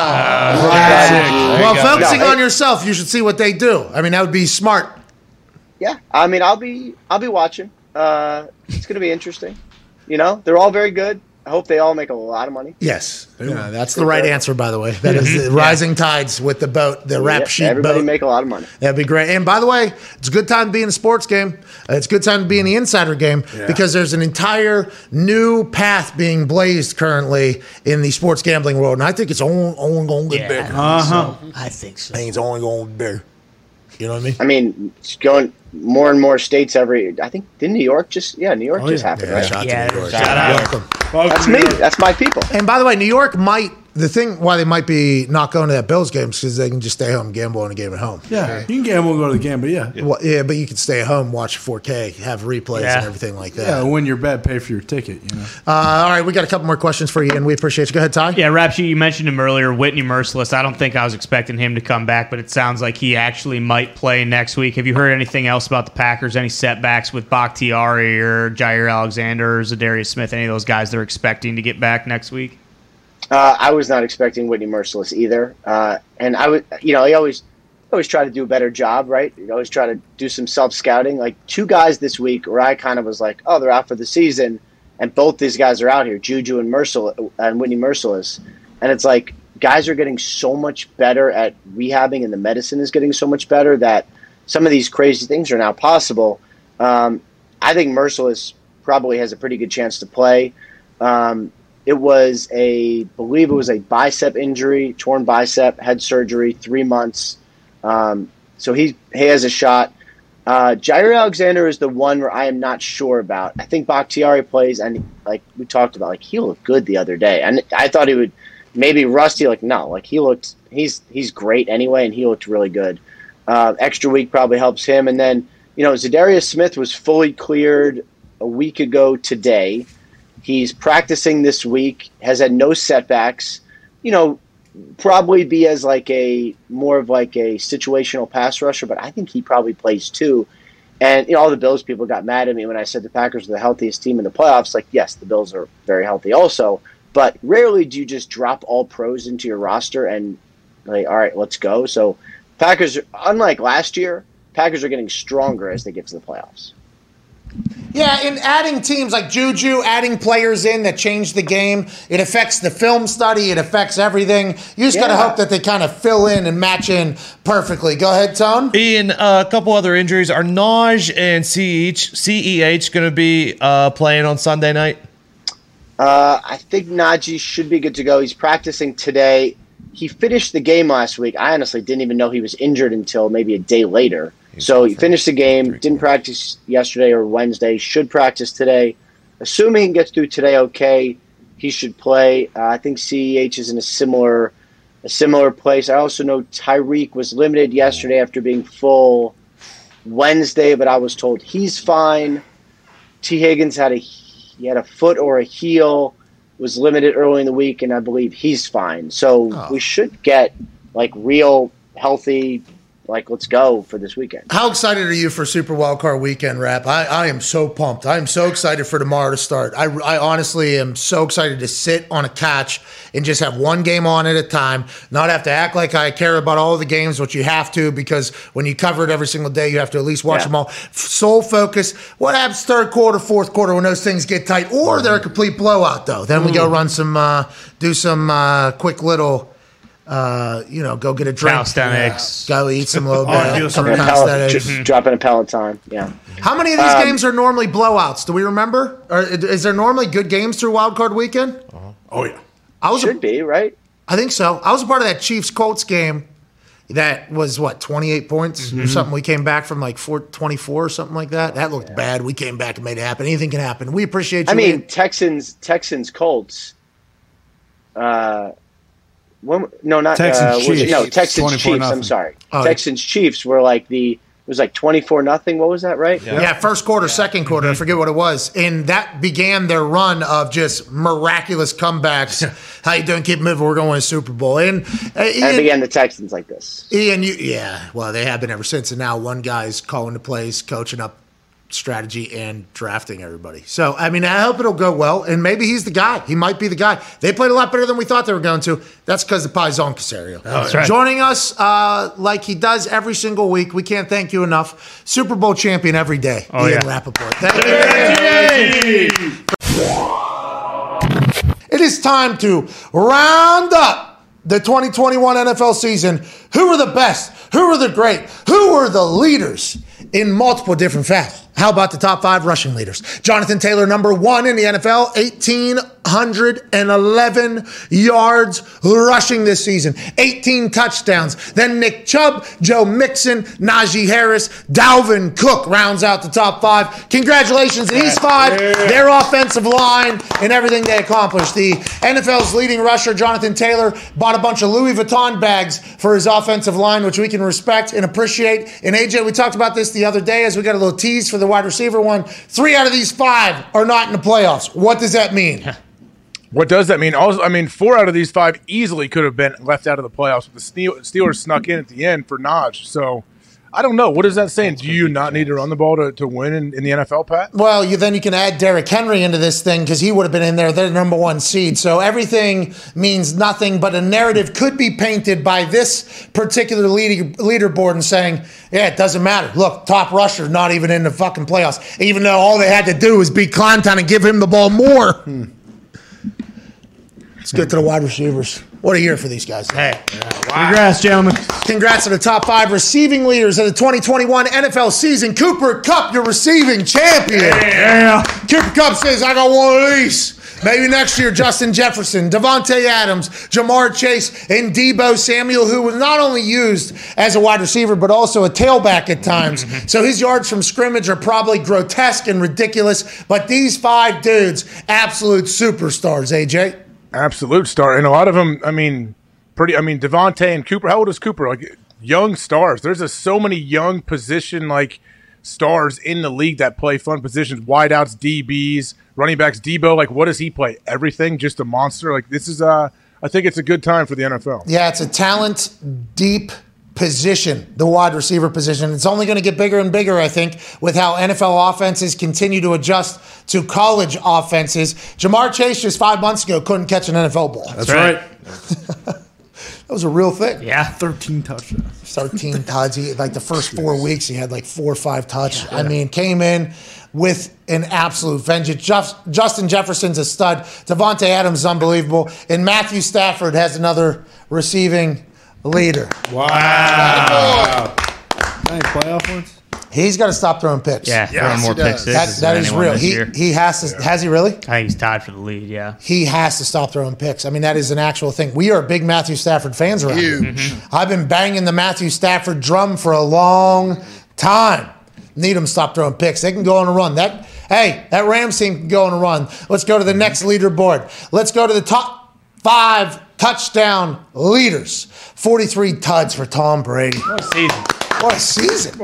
Well, focusing No, on yourself, you should see what they do. I mean, that would be smart. Yeah, I mean, I'll be watching. It's going to be interesting. They're all very good. I hope they all make a lot of money. Yes. Yeah, that's the right answer, by the way. That is the rising tides with the boat, the rap sheet Everybody boat. make a lot of money. That'd be great. And by the way, it's a good time to be in a sports game. It's a good time to be in the insider game because there's an entire new path being blazed currently in the sports gambling world. And I think it's only going to get bigger. I think so. I think it's only going to get bigger. You know what I mean? I mean, it's going more and more states I think, didn't New York just happened, right? Shout out to Yeah, New York. shout out. Welcome. That's me. That's my people. And by the way, New York the thing why they might be not going to that Bills game is because they can just stay home and gamble on a game at home. Yeah, you can gamble and go to the game, but yeah. Well, yeah, but you can stay at home, watch 4K, have replays and everything like that. Yeah, win your bet, pay for your ticket, All right, we got a couple more questions for you, and we appreciate you. Go ahead, Ty. Yeah, Rapshi, you mentioned him earlier, Whitney Merciless. I don't think I was expecting him to come back, but it sounds like he actually might play next week. Have you heard anything else about the Packers? Any setbacks with Bakhtiari or Jair Alexander or Zadarius Smith? Any of those guys they're expecting to get back next week? I was not expecting Whitney Merciless either, and I would, I always try to do a better job, right? You always try to do some self-scouting. Like, 2 guys this week where I kind of was like, oh, they're out for the season, and both these guys are out here, Juju and Whitney Merciless, and it's like guys are getting so much better at rehabbing, and the medicine is getting so much better that some of these crazy things are now possible. I think Merciless probably has a pretty good chance to play. It was believe it was a bicep injury, torn bicep, had surgery, 3 months. So he has a shot. Jair Alexander is the one where I am not sure about. I think Bakhtiari plays, and like we talked about, like he looked good the other day, and I thought he would maybe rusty. Like no, like he's great anyway, and he looked really good. Extra week probably helps him, and then Zadarius Smith was fully cleared a week ago today. He's practicing this week, has had no setbacks. Probably be as more of a situational pass rusher, but I think he probably plays too. And all the Bills people got mad at me when I said the Packers are the healthiest team in the playoffs. Like, yes, the Bills are very healthy also, but rarely do you just drop all pros into your roster and all right, let's go. So Packers, unlike last year, Packers are getting stronger as they get to the playoffs. Yeah, and adding teams like Juju, adding players in that change the game, it affects the film study, it affects everything. You just got to hope that they kind of fill in and match in perfectly. Go ahead, Tone. Ian, a couple other injuries. Are Naj and CEH going to be playing on Sunday night? I think Najee should be good to go. He's practicing today. He finished the game last week. I honestly didn't even know he was injured until maybe a day later. So he finished the game, didn't practice yesterday or Wednesday, should practice today. Assuming he gets through today okay, he should play. I think CEH is in a similar place. I also know Tyreek was limited yesterday after being full Wednesday, but I was told he's fine. T. Higgins had a foot or a heel, was limited early in the week, and I believe he's fine. So we should get real healthy. Let's go for this weekend. How excited are you for Super Wildcard Weekend, Rap? I am so pumped. I am so excited for tomorrow to start. I honestly am so excited to sit on a couch and just have one game on at a time, not have to act like I care about all the games, which you have to, because when you cover it every single day, you have to at least watch them all. Sole focus. What happens third quarter, fourth quarter when those things get tight? Or they're a complete blowout, though. Then we go run do some quick little... go get a drink. Calisthenics. Go eat some low dropping a Peloton. Yeah. How many of these games are normally blowouts? Do we remember? Or is there normally good games through Wildcard Weekend? Oh, yeah. Should be, right? I think so. I was a part of that Chiefs-Colts game that was, 28 points or something? We came back from 24 or something like that. That looked bad. We came back and made it happen. Anything can happen. We appreciate you. Texans-Colts. Texans Chiefs. Texans Chiefs. I'm sorry. Texans Chiefs were it was 24-0. What was that, right? Yeah, first quarter, second quarter. I forget what it was. And that began their run of just miraculous comebacks. How you doing? Keep moving. We're going to win a Super Bowl. And began the Texans like this. Ian, they have been ever since. And now one guy's calling the plays, coaching up strategy, and drafting everybody. So, I hope it'll go well, and maybe he's the guy. He might be the guy. They played a lot better than we thought they were going to. That's because of Paisan Caserio. That's right. Joining us like he does every single week. We can't thank you enough. Super Bowl champion every day, Ian Rappaport. Thank you. It is time to round up the 2021 NFL season. Who are the best? Who are the great? Who are the leaders in multiple different facets? How about the top 5 rushing leaders? Jonathan Taylor, number 1 in the NFL, 1,811 yards rushing this season, 18 touchdowns. Then Nick Chubb, Joe Mixon, Najee Harris, Dalvin Cook rounds out the top 5. Congratulations to these 5, their offensive line, and everything they accomplished. The NFL's leading rusher, Jonathan Taylor, bought a bunch of Louis Vuitton bags for his offensive line, which we can respect and appreciate. And AJ, we talked about this the other day as we got a little tease for the wide receiver one. 3 out of these 5 are not in the playoffs. What does that mean? What does that mean? Also, 4 out of these 5 easily could have been left out of the playoffs. The Steelers snuck in at the end for Naj. So I don't know. What does that say? Do you not need to run the ball to win in the NFL, Pat? Well, then you can add Derrick Henry into this thing because he would have been in there. They're the number 1 seed. So everything means nothing, but a narrative could be painted by this particular leaderboard and saying, yeah, it doesn't matter. Look, top rusher, not even in the fucking playoffs, even though all they had to do was beat Clowntown and give him the ball more. Let's get to the wide receivers. What a year for these guys. Hey, congrats, gentlemen. Congrats to the top 5 receiving leaders of the 2021 NFL season. Cooper Kupp, your receiving champion. Yeah. Cooper Kupp says, I got one of these. Maybe next year, Justin Jefferson, Devontae Adams, Jamar Chase, and Deebo Samuel, who was not only used as a wide receiver, but also a tailback at times. So his yards from scrimmage are probably grotesque and ridiculous. But these 5 dudes, absolute superstars, AJ. Absolute star. And a lot of them, Devontae and Cooper. How old is Cooper? Like, young stars. There's so many young position, stars in the league that play fun positions. Wideouts, DBs, running backs. Deebo, what does he play? Everything, just a monster. This is, I think it's a good time for the NFL. Yeah, it's a talent deep position, the wide receiver position. It's only going to get bigger and bigger, I think, with how NFL offenses continue to adjust to college offenses. Jamar Chase just 5 months ago couldn't catch an NFL ball. That's right. That was a real thing. Yeah. 13 touchdowns. 13 touchdowns. The first 4 weeks, he had 4 or 5 touchdowns. Yeah. Came in with an absolute vengeance. Justin Jefferson's a stud. Devontae Adams is unbelievable. And Matthew Stafford has another receiving leader. Wow. Any playoff ones? He's got to stop throwing picks. Yeah, throwing more picks. That is real. He has to. Yeah. Has he really? I think he's tied for the lead, yeah. He has to stop throwing picks. That is an actual thing. We are big Matthew Stafford fans around here. Mm-hmm. I've been banging the Matthew Stafford drum for a long time. Need him to stop throwing picks. They can go on a run. That Rams team can go on a run. Let's go to the next leaderboard. Let's go to the top 5 touchdown leaders. 43 tuds for Tom Brady. What a season. What a season.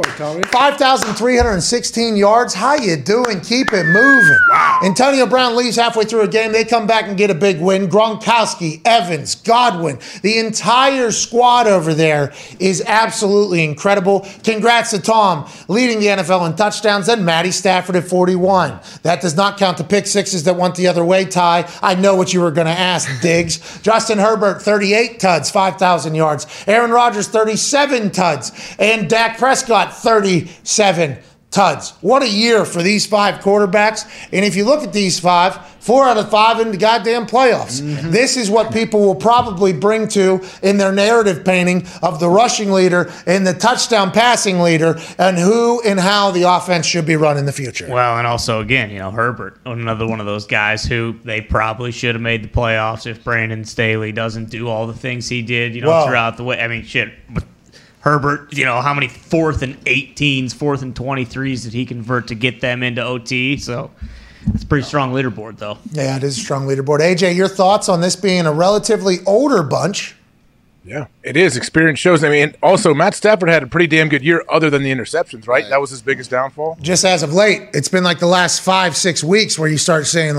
5,316 yards. How you doing? Keep it moving. Wow. Antonio Brown leaves halfway through a game. They come back and get a big win. Gronkowski, Evans, Godwin. The entire squad over there is absolutely incredible. Congrats to Tom leading the NFL in touchdowns and Matty Stafford at 41. That does not count the pick sixes that went the other way, Ty. I know what you were going to ask, Diggs. Justin Herbert, 38 tuds, 5,000 yards. Aaron Rodgers, 37 tuds. And Dak Prescott, 37 tuds. What a year for these 5 quarterbacks. And if you look at these 5, 4 out of 5 in the goddamn playoffs. Mm-hmm. This is what people will probably bring to in their narrative painting of the rushing leader and the touchdown passing leader and who and how the offense should be run in the future. Well, and also, again, Herbert, another one of those guys who they probably should have made the playoffs if Brandon Staley doesn't do all the things he did, throughout the way. Herbert, how many 4th and 18s, 4th and 23s did he convert to get them into OT? So it's a pretty strong leaderboard, though. Yeah, it is a strong leaderboard. AJ, your thoughts on this being a relatively older bunch? Yeah, it is. Experience shows. And also Matt Stafford had a pretty damn good year other than the interceptions, right? That was his biggest downfall. Just as of late, it's been the last 5-6 weeks where you start saying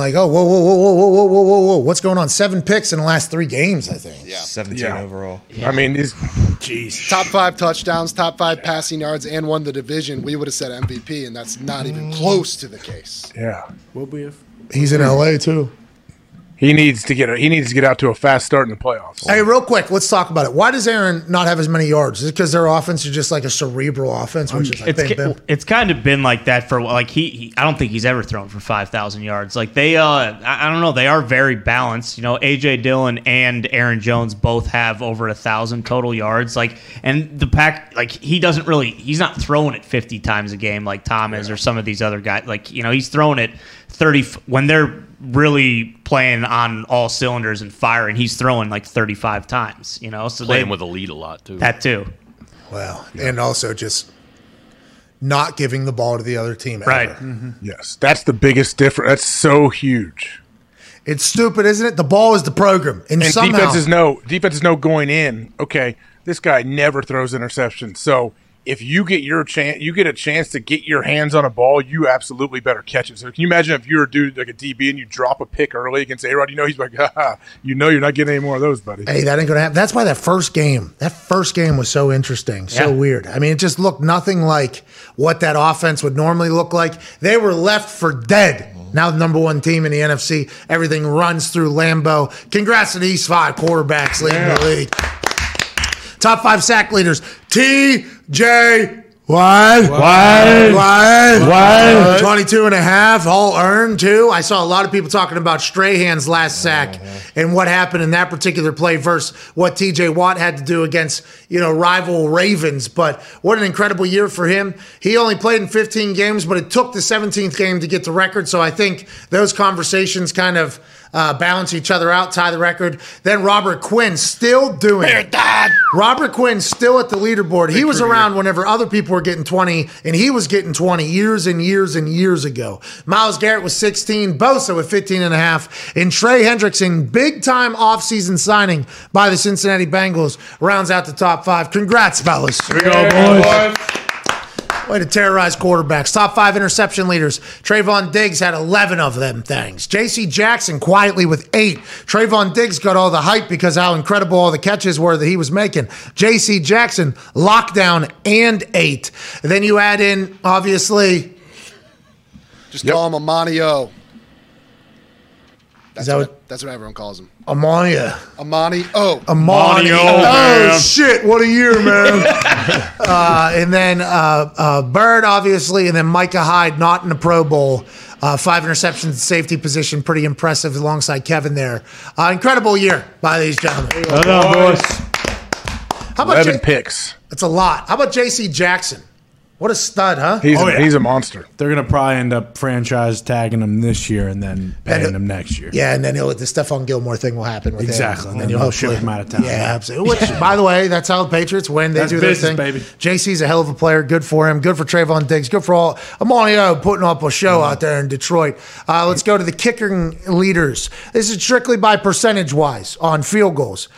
whoa, what's going on? 7 picks in the last 3 games, I think. Yeah, 17 overall. Yeah. Top 5 touchdowns, top 5 passing yards, and won the division. We would have said MVP, and that's not even close to the case. Yeah, would we have? He's in LA too. He needs to get out to a fast start in the playoffs. Hey, real quick, let's talk about it. Why does Aaron not have as many yards? Is it because their offense is just a cerebral offense? It's kind of been like that for he I don't think he's ever thrown for 5,000 yards. I don't know. They are very balanced. AJ Dillon and Aaron Jones both have over 1,000 total yards. And the pack, he's not throwing it 50 times a game like Tom is or some of these other guys. He's throwing it 30 when they're really playing on all cylinders and firing. He's throwing 35 times, So playing with a lead a lot too. That too. Well, and also just not giving the ball to the other team. Right. Mm-hmm. Yes, that's the biggest difference. That's so huge. It's stupid, isn't it? The ball is the program, and somehow defenses know going in. Okay, this guy never throws interceptions, so. If you get a chance to get your hands on a ball, you absolutely better catch it. So can you imagine if you're a dude like a DB and you drop a pick early against A-Rod, he's like, you're not getting any more of those, buddy. Hey, that ain't going to happen. That's why that first game was so interesting, so weird. It just looked nothing like what that offense would normally look like. They were left for dead. Now the number 1 team in the NFC. Everything runs through Lambeau. Congrats to these 5 quarterbacks leading the league. Top 5 sack leaders, T.J. What? 22 and a half, all earned, too. I saw a lot of people talking about Strahan's last sack and what happened in that particular play versus what T.J. Watt had to do against, rival Ravens. But what an incredible year for him. He only played in 15 games, but it took the 17th game to get the record. So I think those conversations kind of balance each other out, tie the record. Then Robert Quinn still doing it. Robert Quinn still at the leaderboard. He was around whenever other people were getting 20, and he was getting 20 years and years and years ago. Myles Garrett was 16, Bosa with 15 and a half, and Trey Hendrickson, big-time offseason signing by the Cincinnati Bengals, rounds out the top 5. Congrats, fellas. Here we go, boys. Way to terrorize quarterbacks. Top 5 interception leaders. Trayvon Diggs had 11 of them things. J.C. Jackson quietly with 8. Trayvon Diggs got all the hype because how incredible all the catches were that he was making. J.C. Jackson, lockdown and 8. And then you add in, obviously. Just call him Amani O. That's what everyone calls him. Amani O. Amani O, Oh, man. shit. What a year, man. And then Bird, obviously, and then Micah Hyde, not in the Pro Bowl. 5 interceptions at safety position. Pretty impressive alongside Kevin there. Incredible year by these gentlemen. Well done, boys. How about 11 picks. That's a lot. How about J.C. Jackson? What a stud, huh? He's a monster. They're going to probably end up franchise tagging him this year and then paying him next year. Yeah, and then the Stephon Gilmore thing will happen with Exactly. him. And then you'll ship him out of town. Yeah, absolutely. Which, by the way, that's how the Patriots win. They That's do their business, thing. baby. JC's a hell of a player. Good for him. Good for Trayvon Diggs. Good for all. Amani O putting up a show out there in Detroit. Let's go to the kicking leaders. This is strictly by percentage-wise on field goals.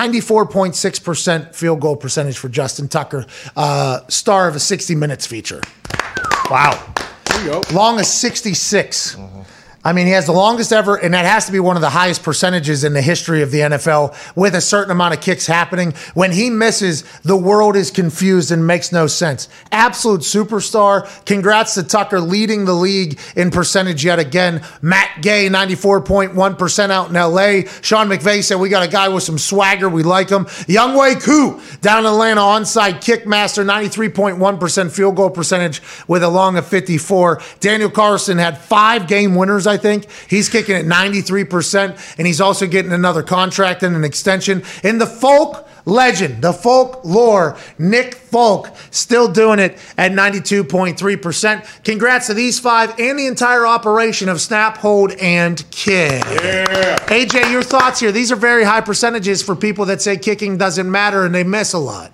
94.6% field goal percentage for Justin Tucker. Star of a 60 Minutes feature. Wow. There you go. Long as 66. I mean, he has the longest ever, and that has to be one of the highest percentages in the history of the NFL with a certain amount of kicks happening. When he misses, the world is confused and makes no sense. Absolute superstar. Congrats to Tucker leading the league in percentage yet again. Matt Gay, 94.1% out in L.A. Sean McVay said, we got a guy with some swagger. We like him. Younghoe Koo down in Atlanta, onside kick master, 93.1% field goal percentage with a long of 54. Daniel Carlson had 5 game winners, I think. He's kicking at 93%, and he's also getting another contract and an extension. And the folk legend, the folk lore, Nick Folk, still doing it at 92.3%. Congrats to these 5 and the entire operation of snap, hold, and kick. Yeah. AJ, your thoughts here. These are very high percentages for people that say kicking doesn't matter and they miss a lot.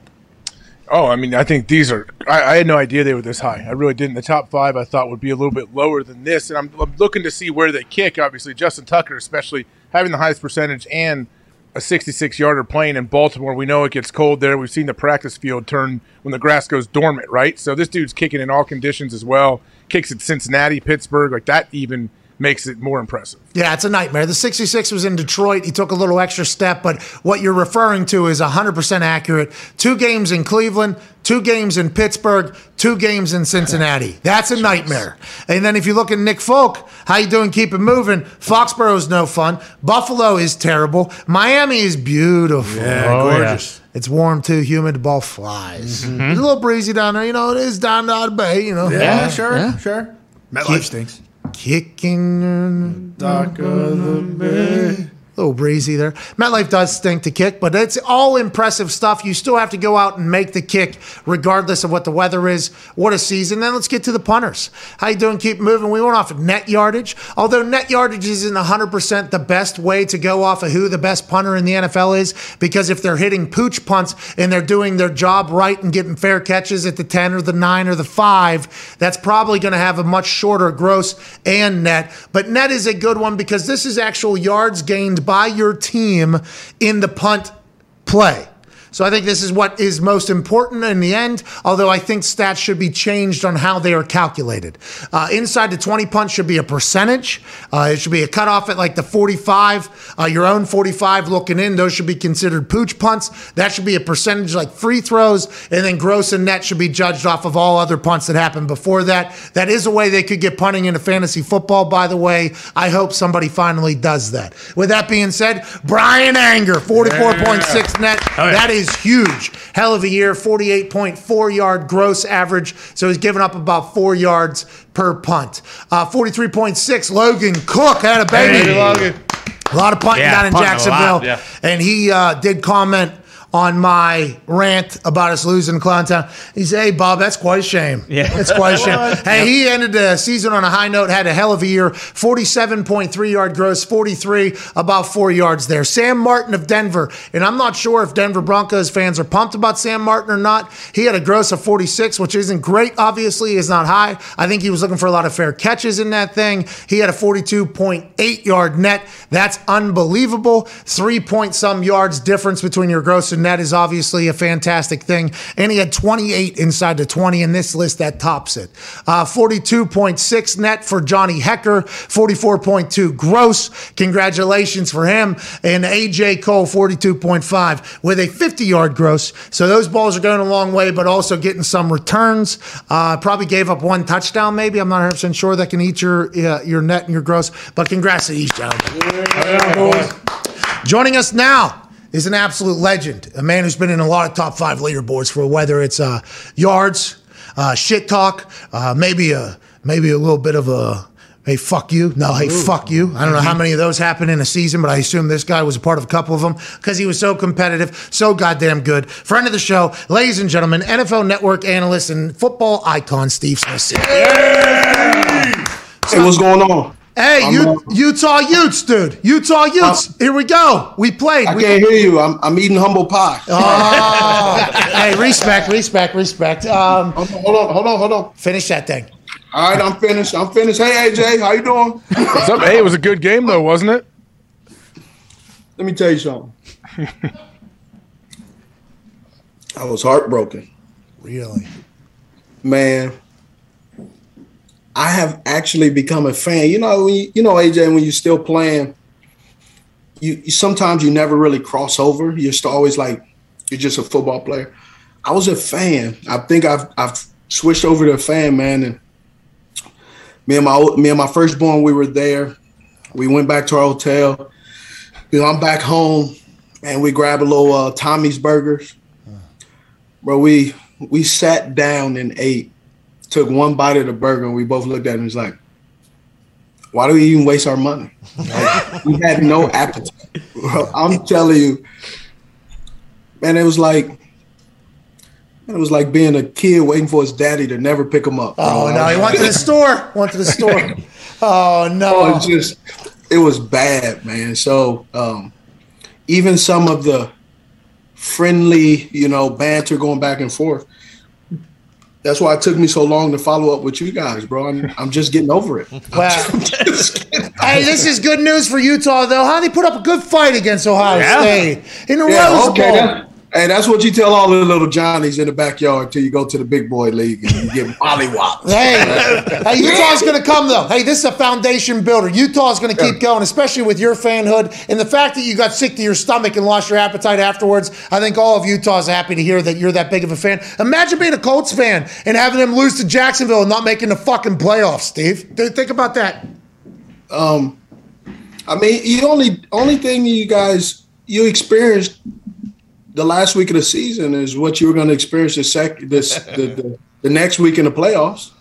Oh, I mean, I think these are – I had no idea they were this high. I really didn't. The top 5 I thought would be a little bit lower than this, and I'm looking to see where they kick, obviously. Justin Tucker, especially, having the highest percentage and a 66-yarder playing in Baltimore. We know it gets cold there. We've seen the practice field turn when the grass goes dormant, right? So this dude's kicking in all conditions as well. Kicks at Cincinnati, Pittsburgh. Like, that even makes it more impressive. Yeah, it's a nightmare. The 66 was in Detroit. He took a little extra step, but what you're referring to is 100% accurate. 2 games in Cleveland, 2 games in Pittsburgh, 2 games in Cincinnati. That's a nightmare. And then if you look at Nick Folk, how you doing? Keep it moving. Foxborough's no fun. Buffalo is terrible. Miami is beautiful. Yeah, gorgeous. Yeah. It's warm too, humid, the ball flies. Mm-hmm. It's a little breezy down there. You know, it is down to the bay, you know. Yeah, sure. MetLife stinks. Kicking in the Dock of the bay. A little breezy there. MetLife does stink to kick, but it's all impressive stuff. You still have to go out and make the kick regardless of what the weather is. What a season. Then let's get to the punters. How you doing? Keep moving. We went off of net yardage. Although net yardage isn't 100% the best way to go off of who the best punter in the NFL is, because if they're hitting pooch punts and they're doing their job right and getting fair catches at the 10 or the 9 or the 5, that's probably going to have a much shorter gross and net. But net is a good one because this is actual yards gained by your team in the punt play. So I think this is what is most important in the end, although I think stats should be changed on how they are calculated. Inside the 20 punt should be a percentage. It should be a cutoff at like the 45, your own 45 looking in. Those should be considered pooch punts. That should be a percentage like free throws, and then gross and net should be judged off of all other punts that happened before that. That is a way they could get punting into fantasy football, by the way. I hope somebody finally does that. With that being said, Brian Anger, 44.6 net. Oh, yeah. That is is huge. Hell of a year, 48.4-yard gross average. So he's giving up about 4 yards per punt. 43.6, Logan Cook had a baby. Hey, Logan. A lot of punting down in Jacksonville. Yeah. And he did comment on my rant about us losing Clowntown. He said, hey, Bob, that's quite a shame. Yeah. That's quite a shame. Hey, he ended the season on a high note, had a hell of a year, 47.3-yard gross, 43, about 4 yards there. Sam Martin of Denver, and I'm not sure if Denver Broncos fans are pumped about Sam Martin or not. He had a gross of 46, which isn't great, obviously, is not high. I think he was looking for a lot of fair catches in that thing. He had a 42.8-yard net. That's unbelievable. 3-point-some yards difference between your gross and net is obviously a fantastic thing. And he had 28 inside the 20 in this list that tops it. 42.6 net for Johnny Hecker, 44.2 gross. Congratulations for him. And A.J. Cole, 42.5 with a 50-yard gross. So those balls are going a long way, but also getting some returns. Probably gave up one touchdown maybe. I'm not 100% sure that can eat your net and your gross. But congrats to each gentlemen. Joining us now is an absolute legend, a man who's been in a lot of top 5 leaderboards for whether it's yards, shit talk, maybe a little bit of a hey fuck you. No, hey fuck you. I don't know how many of those happen in a season, but I assume this guy was a part of a couple of them because he was so competitive, so goddamn good. Friend of the show, ladies and gentlemen, NFL Network analyst and football icon Steve Smith. Hey, what's going on? Hey, Utah Utes, dude. Utah Utes. Here we go. We played. I can't hear you. I'm eating humble pie. Oh, hey, respect. Hold on. Finish that thing. All right, I'm finished. Hey, AJ, how you doing? What's up? Hey, it was a good game, though, wasn't it? Let me tell you something. I was heartbroken. Really? Man, I have actually become a fan. You know, AJ, when you're still playing, you sometimes you never really cross over. You're still always like you're just a football player. I was a fan. I think I've switched over to a fan, man. And me and my firstborn, we were there. We went back to our hotel. I'm back home, and we grabbed a little Tommy's Burgers. Bro, we sat down and ate. Took one bite of the burger, and we both looked at it and was like, why do we even waste our money? Like, we had no appetite. I'm telling you, man, it was like being a kid waiting for his daddy to never pick him up. Oh, no, he went to the store. Oh, no. It was bad, man. So even some of the friendly, banter going back and forth, that's why it took me so long to follow up with you guys, bro. I'm just getting over it. Wow. Hey, this is good news for Utah, though. Huh? They put up a good fight against Ohio State in the Rose Bowl. That's what you tell all the little Johnnies in the backyard till you go to the big boy league and you get mollywopped. Hey, Utah's going to come, though. Hey, this is a foundation builder. Utah's going to keep going, especially with your fanhood. And the fact that you got sick to your stomach and lost your appetite afterwards, I think all of Utah's happy to hear that you're that big of a fan. Imagine being a Colts fan and having them lose to Jacksonville and not making the fucking playoffs, Steve. Dude, think about that. I mean, the only thing you experienced the last week of the season is what you were going to experience the next week in the playoffs.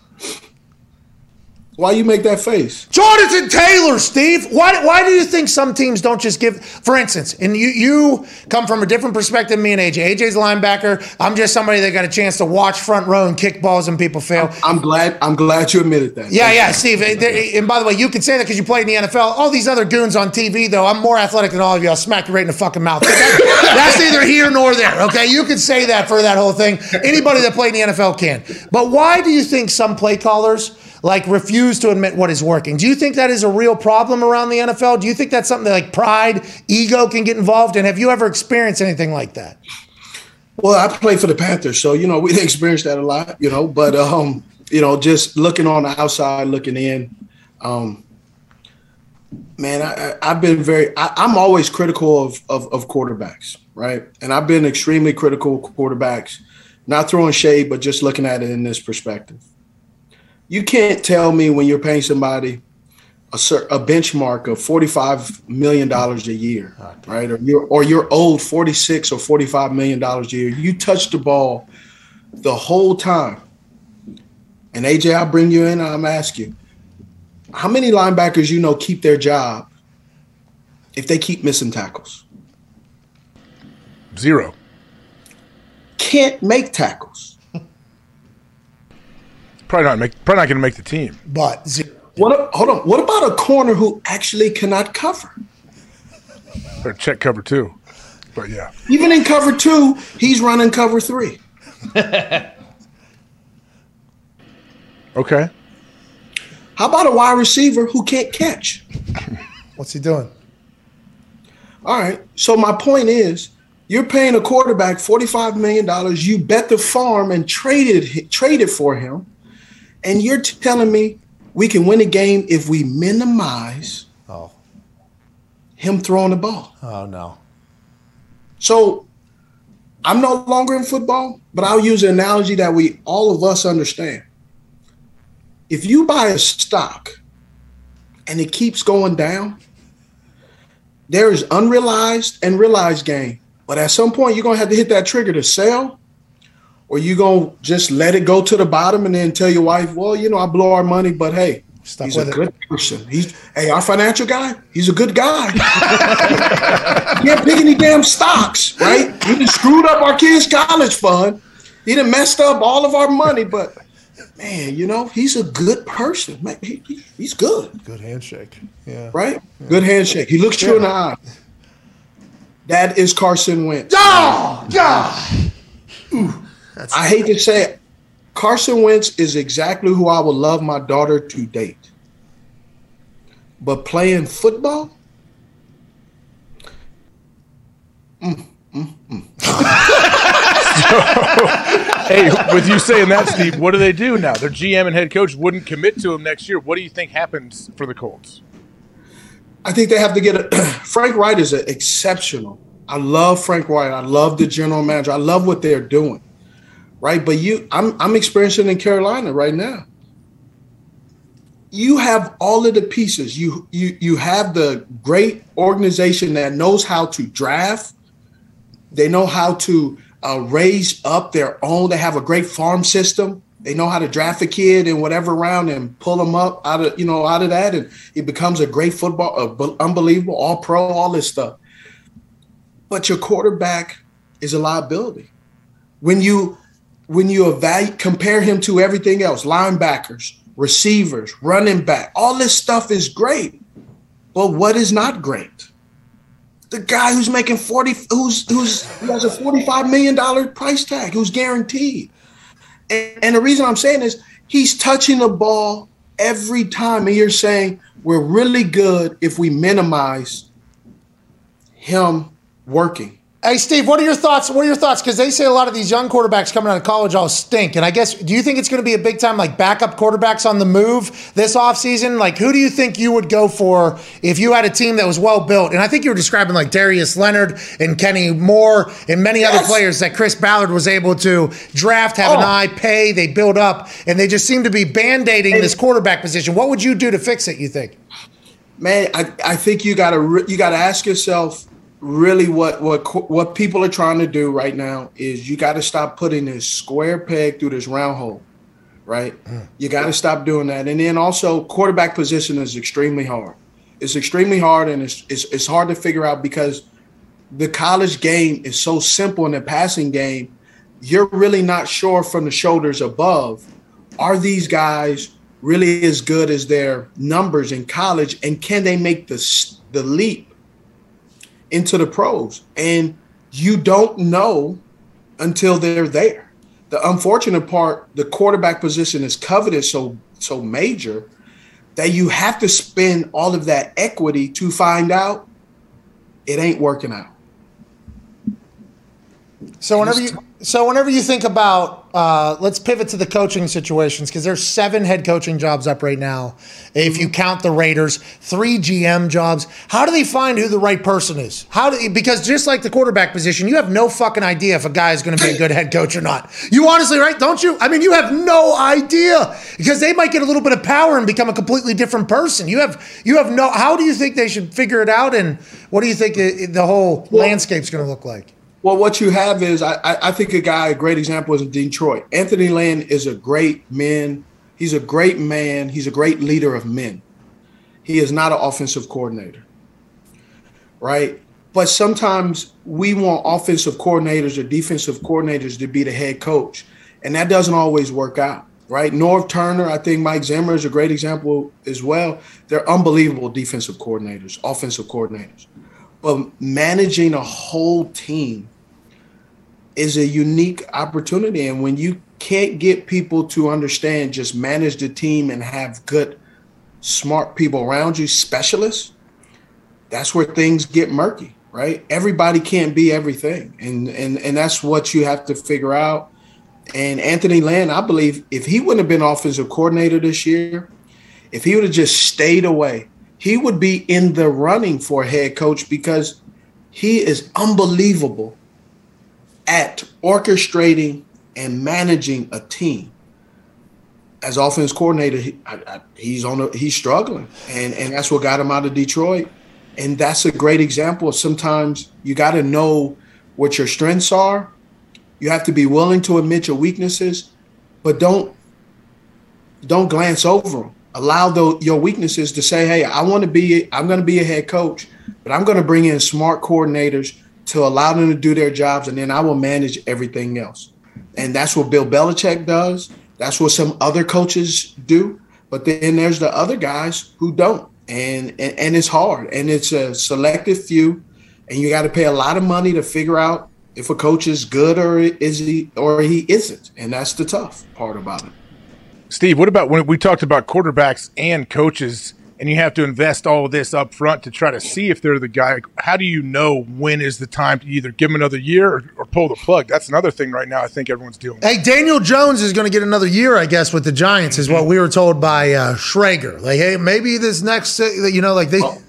Why you make that face? Jonathan Taylor, Steve. Why do you think some teams don't just give, for instance, and you come from a different perspective than me and AJ. AJ's a linebacker. I'm just somebody that got a chance to watch front row and kick balls and people fail. I'm glad you admitted that. Yeah, Steve. And by the way, you can say that because you played in the NFL. All these other goons on TV, though, I'm more athletic than all of you. I'll smack you right in the fucking mouth. That's neither here nor there, okay? You can say that for that whole thing. Anybody that played in the NFL can. But why do you think some play callers refuse to admit what is working? Do you think that is a real problem around the NFL? Do you think that's something that pride, ego can get involved in? Have you ever experienced anything like that? Well, I played for the Panthers, so, we didn't experience that a lot, but, just looking on the outside, looking in, man, I've been I'm always critical of quarterbacks, right? And I've been extremely critical of quarterbacks, not throwing shade, but just looking at it in this perspective. You can't tell me when you're paying somebody a benchmark of $45 million a year, right? Or you're owed $46 or $45 million a year. You touch the ball the whole time. And AJ, I'll bring you in and I'm ask you, how many linebackers you know keep their job if they keep missing tackles? 0. Can't make tackles. Probably not going to make the team. But 0. Hold on. What about a corner who actually cannot cover? Or check cover 2. But yeah. Even in cover 2, he's running cover 3. Okay. How about a wide receiver who can't catch? What's he doing? All right. So my point is, you're paying a quarterback $45 million. You bet the farm and traded for him. And you're telling me we can win a game if we minimize him throwing the ball. Oh, no. So I'm no longer in football, but I'll use an analogy that all of us understand. If you buy a stock and it keeps going down, there is unrealized and realized gain. But at some point, you're going to have to hit that trigger to sell, or you're going to just let it go to the bottom and then tell your wife, well, I blow our money, but hey, he's a good person. Our financial guy, he's a good guy. He can't pick any damn stocks, right? He done screwed up our kids' college fund. He done messed up all of our money, but man, he's a good person. Man, he's good. Good handshake. Yeah. Right? Yeah. Good handshake. He looks you in the eye. That is Carson Wentz. Oh, God. I hate to say it. Carson Wentz is exactly who I would love my daughter to date. But playing football? Hey, with you saying that, Steve, what do they do now? Their GM and head coach wouldn't commit to him next year. What do you think happens for the Colts? I think they have to get Frank Wright is exceptional. I love Frank Wright. I love the general manager. I love what they're doing. Right? But I'm experiencing in Carolina right now. You have all of the pieces. You have the great organization that knows how to draft. They know how to raise up their own. They have a great farm system. They know how to draft a kid in whatever round and pull them up out of that, and he becomes a great football, unbelievable, all pro, all this stuff. But your quarterback is a liability. When you compare him to everything else, linebackers, receivers, running back, all this stuff is great. But what is not great? The guy who's making who has a $45 million price tag, who's guaranteed. And the reason I'm saying is he's touching the ball every time. And you're saying we're really good if we minimize him working. Hey, Steve, what are your thoughts? Because they say a lot of these young quarterbacks coming out of college all stink. And I guess, do you think it's going to be a big time, like backup quarterbacks on the move this offseason? Like, who do you think you would go for if you had a team that was well built? And I think you were describing like Darius Leonard and Kenny Moore and many other players that Chris Ballard was able to draft, have an eye, pay, they build up, and they just seem to be band-aiding this quarterback position. What would you do to fix it, you think? Man, I think you gotta ask yourself, really what people are trying to do right now is you got to stop putting this square peg through this round hole, right? You got to stop doing that. And then also quarterback position is extremely hard. It's extremely hard, and it's hard to figure out because the college game is so simple in the passing game. You're really not sure from the shoulders above, are these guys really as good as their numbers in college, and can they make the leap into the pros? And you don't know until they're there. The unfortunate part, the quarterback position is coveted so major that you have to spend all of that equity to find out it ain't working out. So whenever you So whenever you think about, let's pivot to the coaching situations, because there's 7 head coaching jobs up right now. If you count the Raiders, 3 GM jobs. How do they find who the right person is? Because just like the quarterback position, you have no fucking idea if a guy is going to be a good head coach or not. You honestly, right? Don't you? I mean, you have no idea, because they might get a little bit of power and become a completely different person. You have no. How do you think they should figure it out, and what do you think the whole landscape's going to look like? Well, what you have is, I think a great example is in Detroit. Anthony Lynn is a great man. He's a great man. He's a great leader of men. He is not an offensive coordinator, right? But sometimes we want offensive coordinators or defensive coordinators to be the head coach, and that doesn't always work out, right? Norv Turner, I think Mike Zimmer is a great example as well. They're unbelievable defensive coordinators, offensive coordinators. But managing a whole team is a unique opportunity. And when you can't get people to understand, just manage the team and have good, smart people around you, specialists, that's where things get murky, right? Everybody can't be everything. And that's what you have to figure out. And Anthony Lynn, I believe if he wouldn't have been offensive coordinator this year, if he would have just stayed away, he would be in the running for a head coach, because he is unbelievable at orchestrating and managing a team. As offense coordinator, he's struggling, and that's what got him out of Detroit. And that's a great example of sometimes you got to know what your strengths are. You have to be willing to admit your weaknesses, but don't glance over them. Allow your weaknesses to say, hey, I'm going to be a head coach, but I'm going to bring in smart coordinators to allow them to do their jobs, and then I will manage everything else. And that's what Bill Belichick does. That's what some other coaches do. But then there's the other guys who don't. And it's hard. And it's a selective few. And you got to pay a lot of money to figure out if a coach is good or he isn't. And that's the tough part about it. Steve, what about when we talked about quarterbacks and coaches, and you have to invest all of this up front to try to see if they're the guy? How do you know when is the time to either give them another year or pull the plug? That's another thing right now I think everyone's dealing with. Hey, Daniel Jones is going to get another year, I guess, with the Giants, is what we were told by Schrager. Like, hey, maybe this next, like they. Well,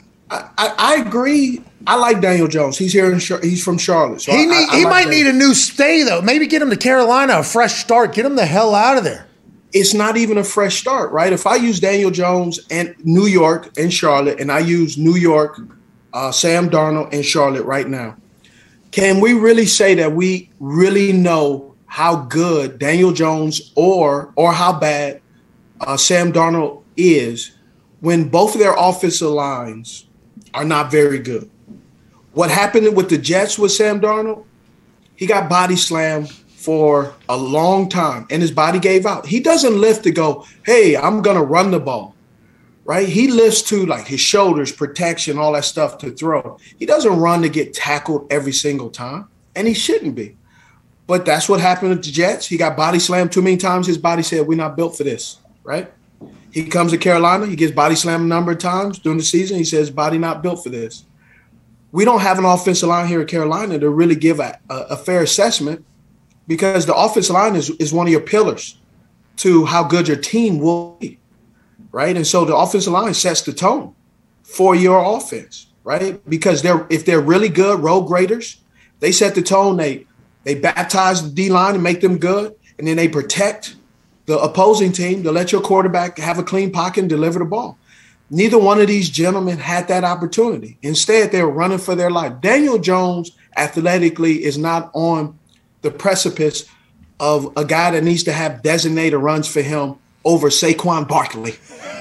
I agree. I like Daniel Jones. He's here. He's from Charlotte. So he might need a new stay, though. Maybe get him to Carolina, a fresh start. Get him the hell out of there. It's not even a fresh start, right? If I use Daniel Jones and New York and Charlotte, and I use New York, Sam Darnold and Charlotte right now, can we really say that we really know how good Daniel Jones or how bad Sam Darnold is when both of their offensive lines are not very good? What happened with the Jets with Sam Darnold? He got body slammed for a long time, and his body gave out. He doesn't lift to go, hey, I'm going to run the ball, right? He lifts to like his shoulders, protection, all that stuff to throw. He doesn't run to get tackled every single time, and he shouldn't be. But that's what happened with the Jets. He got body slammed too many times. His body said, we're not built for this, right? He comes to Carolina. He gets body slammed a number of times during the season. He says, body not built for this. We don't have an offensive line here at Carolina to really give a fair assessment, because the offensive line is one of your pillars to how good your team will be, right? And so the offensive line sets the tone for your offense, right? Because if they're really good road graders, they set the tone. They baptize the D-line and make them good, and then they protect the opposing team to let your quarterback have a clean pocket and deliver the ball. Neither one of these gentlemen had that opportunity. Instead, they were running for their life. Daniel Jones athletically is not on the precipice of a guy that needs to have designated runs for him over Saquon Barkley.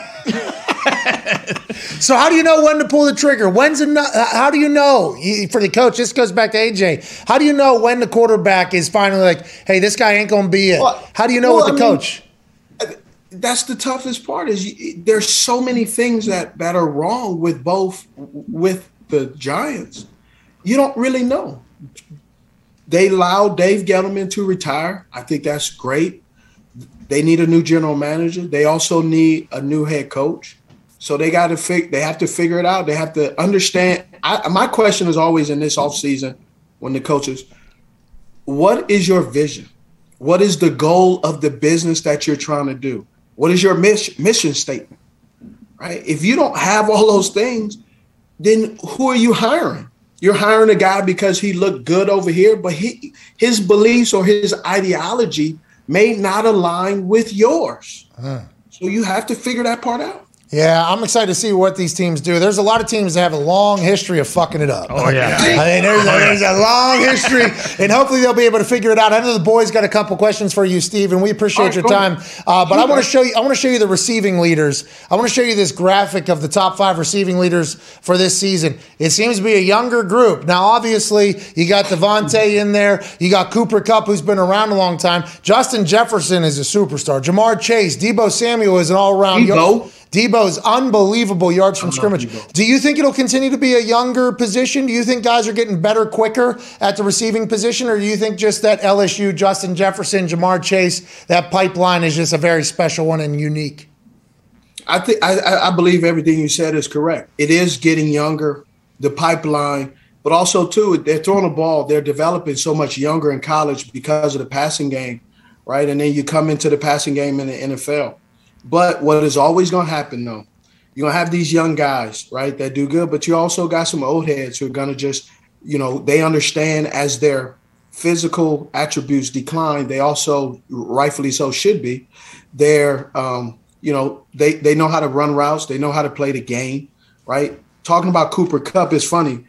So how do you know when to pull the trigger? When's enough? How do you know for the coach? This goes back to AJ. How do you know when the quarterback is finally like, hey, this guy ain't going to be it? How do you know with the coach? That's the toughest part is there's so many things that are wrong with the Giants. You don't really know. They allowed Dave Gettleman to retire. I think that's great. They need a new general manager. They also need a new head coach. So they have to figure it out. They have to understand. My question is always in this offseason when the coaches, what is your vision? What is the goal of the business that you're trying to do? What is your mission statement, right? If you don't have all those things, then who are you hiring? You're hiring a guy because he looked good over here, but his beliefs or his ideology may not align with yours. So you have to figure that part out. Yeah, I'm excited to see what these teams do. There's a lot of teams that have a long history of fucking it up. Oh, yeah. I mean, there's a long history, and hopefully they'll be able to figure it out. I know the boys got a couple questions for you, Steve, and we appreciate your time. But I want to show you the receiving leaders. I want to show you this graphic of the top 5 receiving leaders for this season. It seems to be a younger group. Now, obviously, you got Devontae in there. You got Cooper Kupp, who's been around a long time. Justin Jefferson is a superstar. Jamar Chase, Deebo Samuel is an all-around. Deebo's unbelievable yards from scrimmage. Do you think it'll continue to be a younger position? Do you think guys are getting better quicker at the receiving position? Or do you think just that LSU, Justin Jefferson, Jamar Chase, that pipeline is just a very special one and unique? I believe everything you said is correct. It is getting younger, the pipeline, but also, too, they're throwing the ball. They're developing so much younger in college because of the passing game, right? And then you come into the passing game in the NFL. But what is always going to happen, though, you're going to have these young guys, right, that do good, but you also got some old heads who are going to just, they understand as their physical attributes decline, they also, rightfully so, should be. They're, they know how to run routes. They know how to play the game, right? Talking about Cooper Kupp is funny.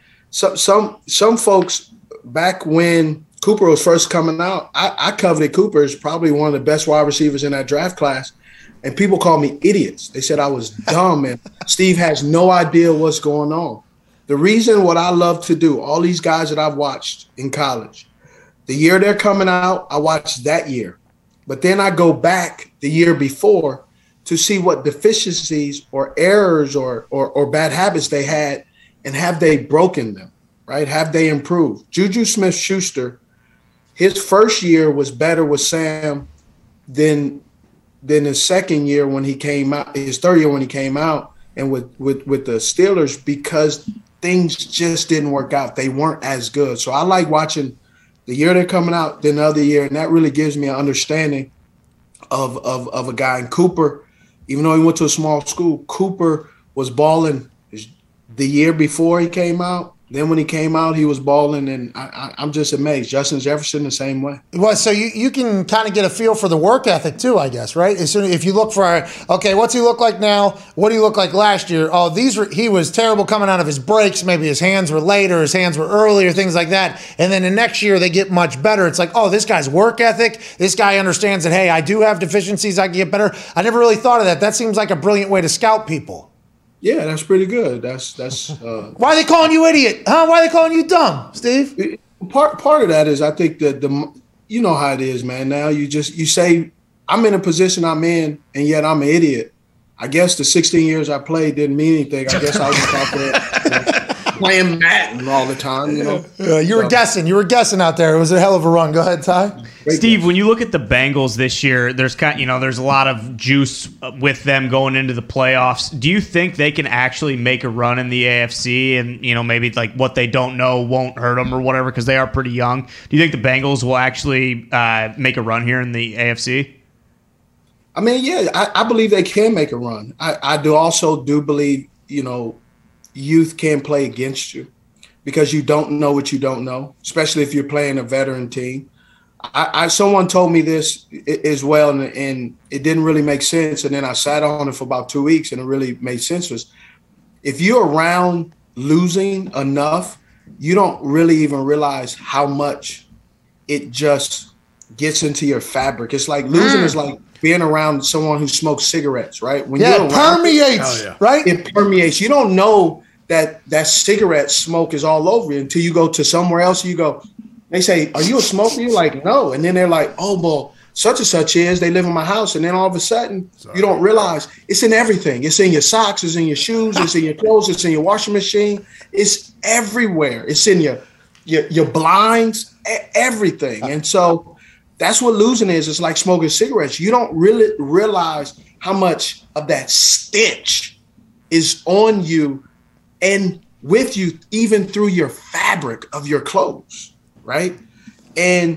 Some folks, back when Cooper was first coming out, I coveted Cooper as probably one of the best wide receivers in that draft class. And people called me idiots. They said I was dumb and Steve has no idea what's going on. The reason what I love to do, all these guys that I've watched in college, the year they're coming out, I watched that year. But then I go back the year before to see what deficiencies or errors or bad habits they had and have they broken them, right? Have they improved? Juju Smith-Schuster, his first year was better with Sam than his second year when he came out, his third year when he came out, and with the Steelers, because things just didn't work out. They weren't as good. So I like watching the year they're coming out, then the other year, and that really gives me an understanding of a guy. And Cooper, even though he went to a small school, Cooper was balling the year before he came out. Then when he came out, he was balling, and I'm just amazed. Justin Jefferson the same way. Well, so you can kind of get a feel for the work ethic too, I guess, right? As soon if you look for, okay, what's he look like now? What do he look like last year? Oh, he was terrible coming out of his breaks. Maybe his hands were late or his hands were early or things like that. And then the next year they get much better. It's like, oh, this guy's work ethic. This guy understands that, hey, I do have deficiencies. I can get better. I never really thought of that. That seems like a brilliant way to scout people. Yeah, that's pretty good. That's why are they calling you idiot? Huh? Why are they calling you dumb, Steve? Part of that is I think that you know how it is, man. Now you say I'm in a position I'm in, and yet I'm an idiot. I guess the 16 years I played didn't mean anything. I guess I was just out there playing Madden all the time. You were guessing. You were guessing out there. It was a hell of a run. Go ahead, Ty. Steve, when you look at the Bengals this year, there's there's a lot of juice with them going into the playoffs. Do you think they can actually make a run in the AFC, and maybe like what they don't know won't hurt them or whatever because they are pretty young? Do you think the Bengals will actually make a run here in the AFC? I mean, yeah, I believe they can make a run. I also do believe youth can play against you because you don't know what you don't know, especially if you're playing a veteran team. Someone told me this as well, and it didn't really make sense. And then I sat on it for about 2 weeks, and it really made sense. Was if you're around losing enough, you don't really even realize how much it just gets into your fabric. It's like losing is like being around someone who smokes cigarettes, right? When you're around, permeates, right? It permeates. You don't know that cigarette smoke is all over you until you go to somewhere else. You go, they say, "Are you a smoker?" You're like, "No." And then they're like, "Oh, well, such and such is." They live in my house. And then all of a sudden, you don't realize it's in everything. It's in your socks. It's in your shoes. It's in your clothes. It's in your washing machine. It's everywhere. It's in your blinds, everything. And so that's what losing is. It's like smoking cigarettes. You don't really realize how much of that stench is on you and with you, even through your fabric of your clothes, right? And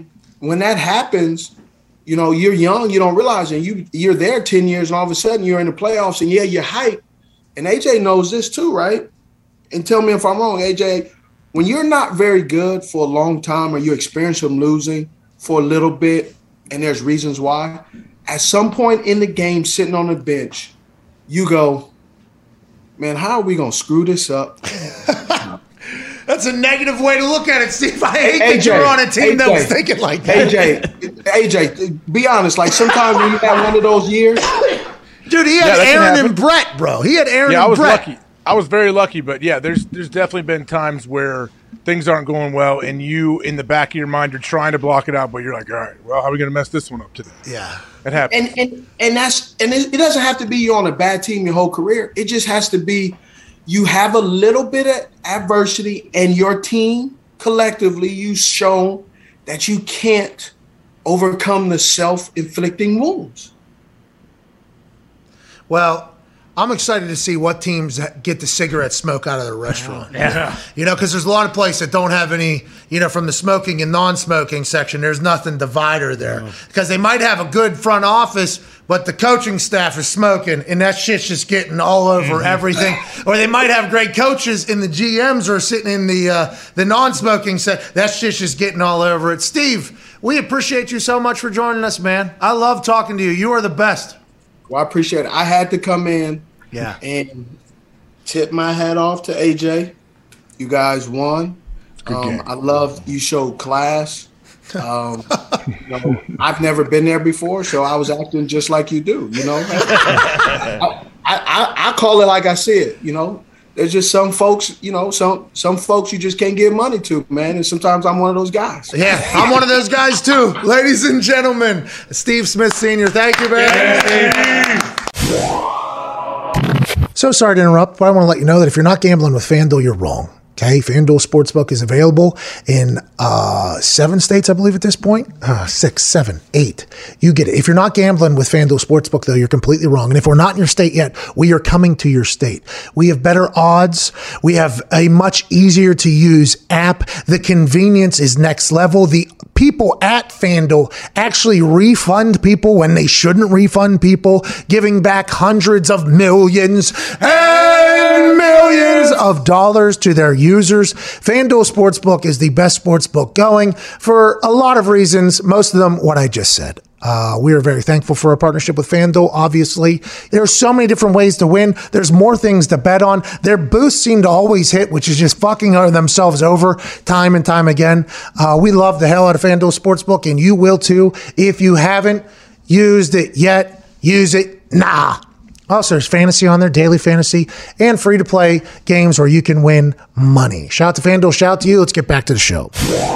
when that happens, you know, you're young, you don't realize it. You're there 10 years, and all of a sudden you're in the playoffs, and yeah, you're hyped. And AJ knows this too, right? And tell me if I'm wrong, AJ. When you're not very good for a long time, or you experience some losing for a little bit, and there's reasons why, at some point in the game, sitting on the bench, you go, man, how are we going to screw this up? That's a negative way to look at it, Steve. I hate that you're on a team that was thinking like that. AJ, be honest. Like, sometimes when you have one of those years. Dude, he had Aaron and Brett, bro. He had Aaron and Brett. Lucky. I was very lucky, but yeah, there's definitely been times where things aren't going well, and you, in the back of your mind, you're trying to block it out, but you're like, all right, well, how are we going to mess this one up today? Yeah, it happens. And it doesn't have to be you're on a bad team your whole career. It just has to be you have a little bit of adversity, and your team collectively, you've shown that you can't overcome the self-inflicting wounds. Well, I'm excited to see what teams get the cigarette smoke out of their restaurant. Yeah. You know, because there's a lot of places that don't have any, you know, from the smoking and non-smoking section, there's nothing divider there. Because they might have a good front office, but the coaching staff is smoking, and that shit's just getting all over everything. Or they might have great coaches, and the GMs are sitting in the non-smoking section. That shit's just getting all over it. Steve, we appreciate you so much for joining us, man. I love talking to you. You are the best. Well, I appreciate it. I had to come in and tip my hat off to AJ. You guys won. I love you showed class. You know, I've never been there before, so I was acting just like you do. You know, I call it like I see it. You know, there's just some folks. You know, some folks you just can't give money to, man. And sometimes I'm one of those guys. Yeah, I'm one of those guys too, ladies and gentlemen. Steve Smith Sr. Thank you, man. So sorry to interrupt, but I want to let you know that if you're not gambling with FanDuel, you're wrong. Okay, FanDuel Sportsbook is available in 7 states, I believe, at this point. 6, 7, 8. You get it. If you're not gambling with FanDuel Sportsbook, though, you're completely wrong. And if we're not in your state yet, we are coming to your state. We have better odds. We have a much easier to use app. The convenience is next level. The people at FanDuel actually refund people when they shouldn't refund people, giving back hundreds of millions and millions of dollars to their users. FanDuel Sportsbook is the best sportsbook going for a lot of reasons, most of them what I just said. We are very thankful for our partnership with FanDuel, obviously. There are so many different ways to win. There's more things to bet on. Their boosts seem to always hit, which is just fucking themselves over time and time again. We love the hell out of FanDuel Sportsbook, and you will too. If you haven't used it yet, use it now. Also, there's fantasy on there, daily fantasy, and free-to-play games where you can win money. Shout out to FanDuel, shout out to you. Let's get back to the show.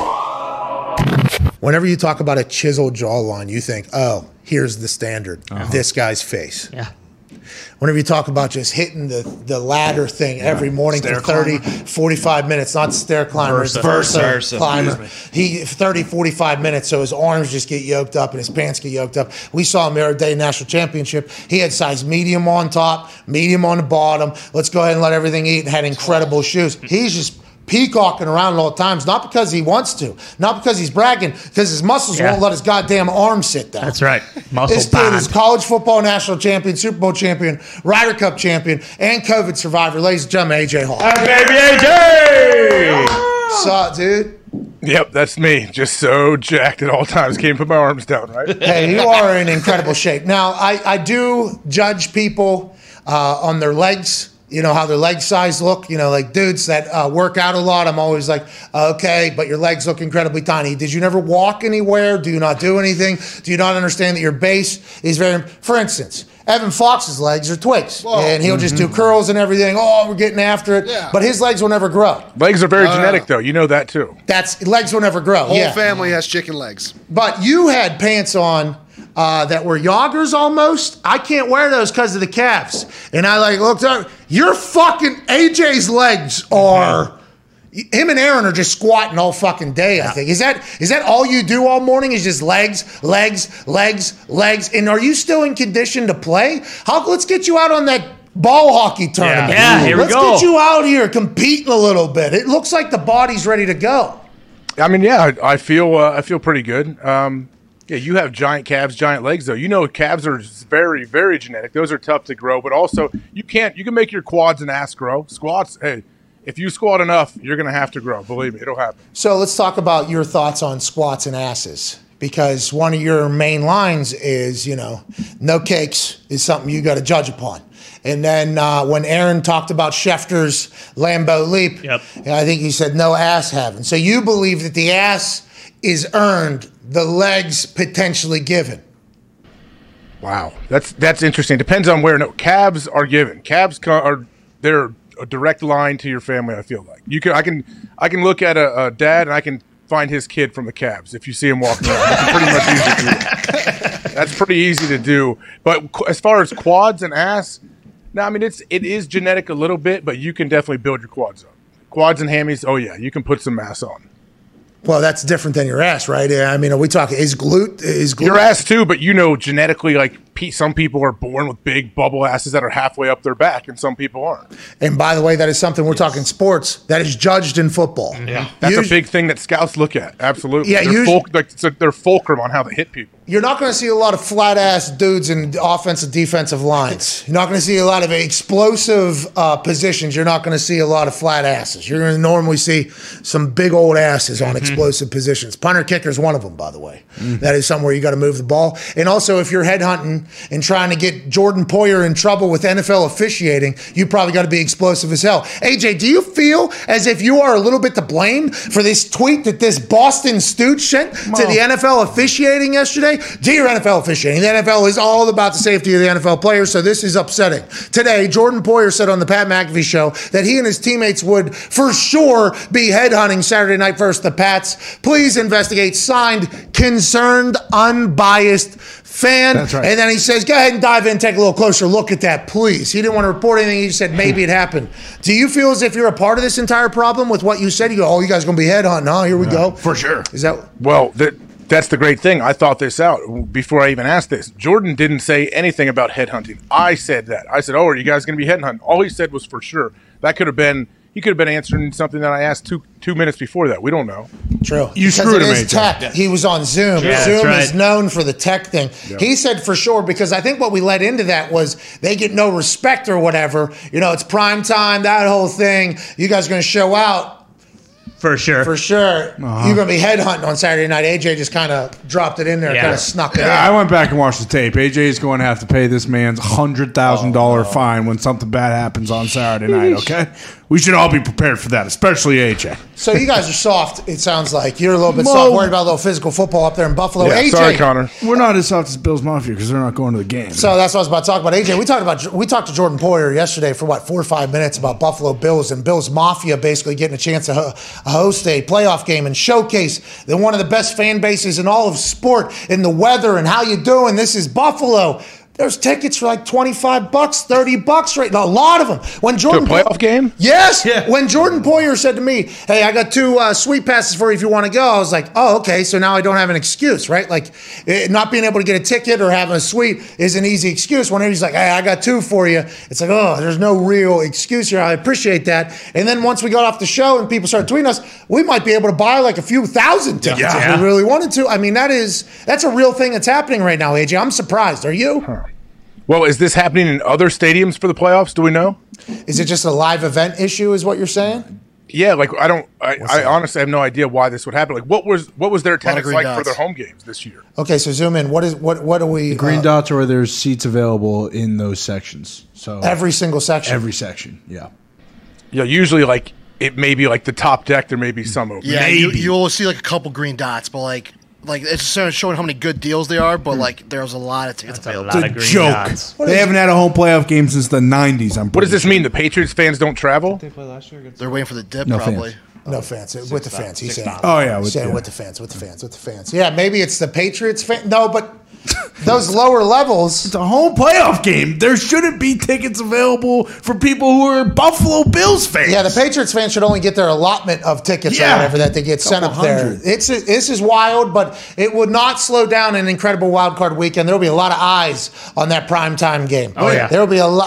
Whenever you talk about a chiseled jawline, you think, oh, here's the standard, this guy's face. Yeah. Whenever you talk about just hitting the ladder thing every morning for 30, 45 minutes, not stair climber, it's Versa climber. He 30, 45 minutes, so his arms just get yoked up and his pants get yoked up. We saw him the other day, national championship. He had size medium on top, medium on the bottom. Let's go ahead and let everything eat, and had incredible shoes. He's just peacocking around at all times, not because he wants to, not because he's bragging, because his muscles won't let his goddamn arm sit down. That's right. Muscle This dude is college football national champion, Super Bowl champion, Ryder Cup champion, and COVID survivor. Ladies and gentlemen, AJ Hall. Hey, baby, AJ! What's up, dude? Yep, that's me. Just so jacked at all times. Can't put my arms down, right? Hey, you are in incredible shape. Now, I do judge people on their legs. You know, how their leg size look, you know, like dudes that work out a lot. I'm always like, okay, but your legs look incredibly tiny. Did you never walk anywhere? Do you not do anything? Do you not understand that your base is very, for instance, Evan Fox's legs are twigs, and he'll just do curls and everything. Oh, we're getting after it. Yeah. But his legs will never grow. Legs are very genetic, though. You know that, too. Legs will never grow. Whole family has chicken legs. But you had pants on that were joggers almost. I can't wear those because of the calves. And I looked up. Your fucking AJ's legs are. Him and Aaron are just squatting all fucking day, I think. Is that all you do all morning is just legs, legs, legs, legs? And are you still in condition to play? Let's get you out on that ball hockey tournament. Yeah, here we go. Let's get you out here competing a little bit. It looks like the body's ready to go. I mean, yeah, I feel pretty good. Yeah, you have giant calves, giant legs, though. You know, calves are very, very genetic. Those are tough to grow, but also you can make your quads and ass grow. Squats, hey, if you squat enough, you're going to have to grow. Believe me, it'll happen. So let's talk about your thoughts on squats and asses, because one of your main lines is, no cakes is something you got to judge upon. And then when Aaron talked about Schefter's Lambeau leap, I think he said no ass having. So you believe that the ass is earned, the legs potentially given. Wow, that's interesting. Depends on where. No, calves are given. Calves they're a direct line to your family. I feel like I can look at a dad and I can find his kid from the calves if you see him walking around. That's pretty much easy to do. That's pretty easy to do. But as far as quads and ass, no, I mean it is genetic a little bit, but you can definitely build your quads up. Quads and hammies, oh yeah, you can put some mass on. Well, that's different than your ass, right? I mean, are we talking is glute? Your ass too, but genetically, like some people are born with big bubble asses that are halfway up their back, and some people aren't. And by the way, that is something we're talking sports that is judged in football. Yeah, that's a big thing that scouts look at. Absolutely, yeah, they're fulcrum on how they hit people. You're not going to see a lot of flat ass dudes in offensive defensive lines. You're not going to see a lot of explosive positions. You're not going to see a lot of flat asses. You're going to normally see some big old asses on explosive positions. Punter kicker is one of them, by the way. That is somewhere you got to move the ball. And also, if you're headhunting and trying to get Jordan Poyer in trouble with NFL officiating, you probably got to be explosive as hell. AJ, do you feel as if you are a little bit to blame for this tweet that this Boston stooge sent to the NFL officiating yesterday? Dear NFL officiating, the NFL is all about the safety of the NFL players, so this is upsetting. Today, Jordan Poyer said on the Pat McAfee show that he and his teammates would for sure be headhunting Saturday night versus the Pats. Please investigate. Signed, concerned, unbiased fan. That's right. And then he says, go ahead and dive in and take a little closer look at that, please. He didn't want to report anything. He said maybe it happened. Do you feel as if you're a part of this entire problem with what you said? You go, oh, you guys are going to be headhunting. Oh, here we go. For sure. Is that... Well, that's the great thing. I thought this out before I even asked this. Jordan didn't say anything about headhunting. I said that. I said, oh, are you guys going to be headhunting? All he said was for sure. That could have been... He could have been answering something that I asked two minutes before that. We don't know. True. You screwed him, AJ. Tech. Yeah. He was on Zoom. Yeah, Zoom right. is known for the tech thing. Yeah. He said for sure, because I think what we led into that was they get no respect or whatever. It's prime time, that whole thing. You guys are going to show out. For sure. For sure. You're going to be headhunting on Saturday night. AJ just kind of dropped it in there, kind of snuck it in. I went back and watched the tape. AJ is going to have to pay this man's $100,000 fine when something bad happens on Saturday night, okay? We should all be prepared for that, especially AJ. So you guys are soft, it sounds like. You're a little bit soft, worried about a little physical football up there in Buffalo. Yeah, AJ, sorry, Connor. We're not as soft as Bills Mafia because they're not going to the game. So that's what I was about to talk about. AJ, we talked to Jordan Poyer yesterday for 4 or 5 minutes about Buffalo Bills and Bills Mafia basically getting a chance to host a playoff game and showcase one of the best fan bases in all of sport in the weather and how you doing. This is Buffalo. There's tickets for like $25, $30 right now. A lot of them. When Jordan to a playoff game? Yes. Yeah. When Jordan Poyer said to me, hey, I got 2 suite passes for you if you want to go, I was like, oh, okay. So now I don't have an excuse, right? Like not being able to get a ticket or having a suite is an easy excuse. Whenever he's like, hey, I got 2 for you. It's like, oh, there's no real excuse here. I appreciate that. And then once we got off the show and people started tweeting us, we might be able to buy like a few thousand tickets if we really wanted to. I mean, that's a real thing that's happening right now, AJ. I'm surprised. Are you? Huh. Well, is this happening in other stadiums for the playoffs? Do we know? Is it just a live event issue is what you're saying? Yeah, like I honestly have no idea why this would happen. Like what was their attendance like for their home games this year? Okay, so zoom in. What are we the green dots are where there's seats available in those sections. So every single section. Every section, yeah. Yeah, usually like it may be like the top deck, there may be some open. Yeah, you will see like a couple green dots, but like it's showing how many good deals they are, but like there's a lot of tickets available. It's a joke. They haven't had a home playoff game since the 90s. What does this mean? The Patriots fans don't travel? They play last year. They're waiting for the dip, No probably. fans. No fans. With the fans. He's saying. Oh, yeah. With the fans. Yeah, maybe it's the Patriots fan. No, but those lower levels. It's a home playoff game. There shouldn't be tickets available for people who are Buffalo Bills fans. Yeah, the Patriots fans should only get their allotment of tickets or whatever that they get sent up there. This is wild, but it would not slow down an incredible wild card weekend. There will be a lot of eyes on that primetime game. Oh, yeah. There will be a lot.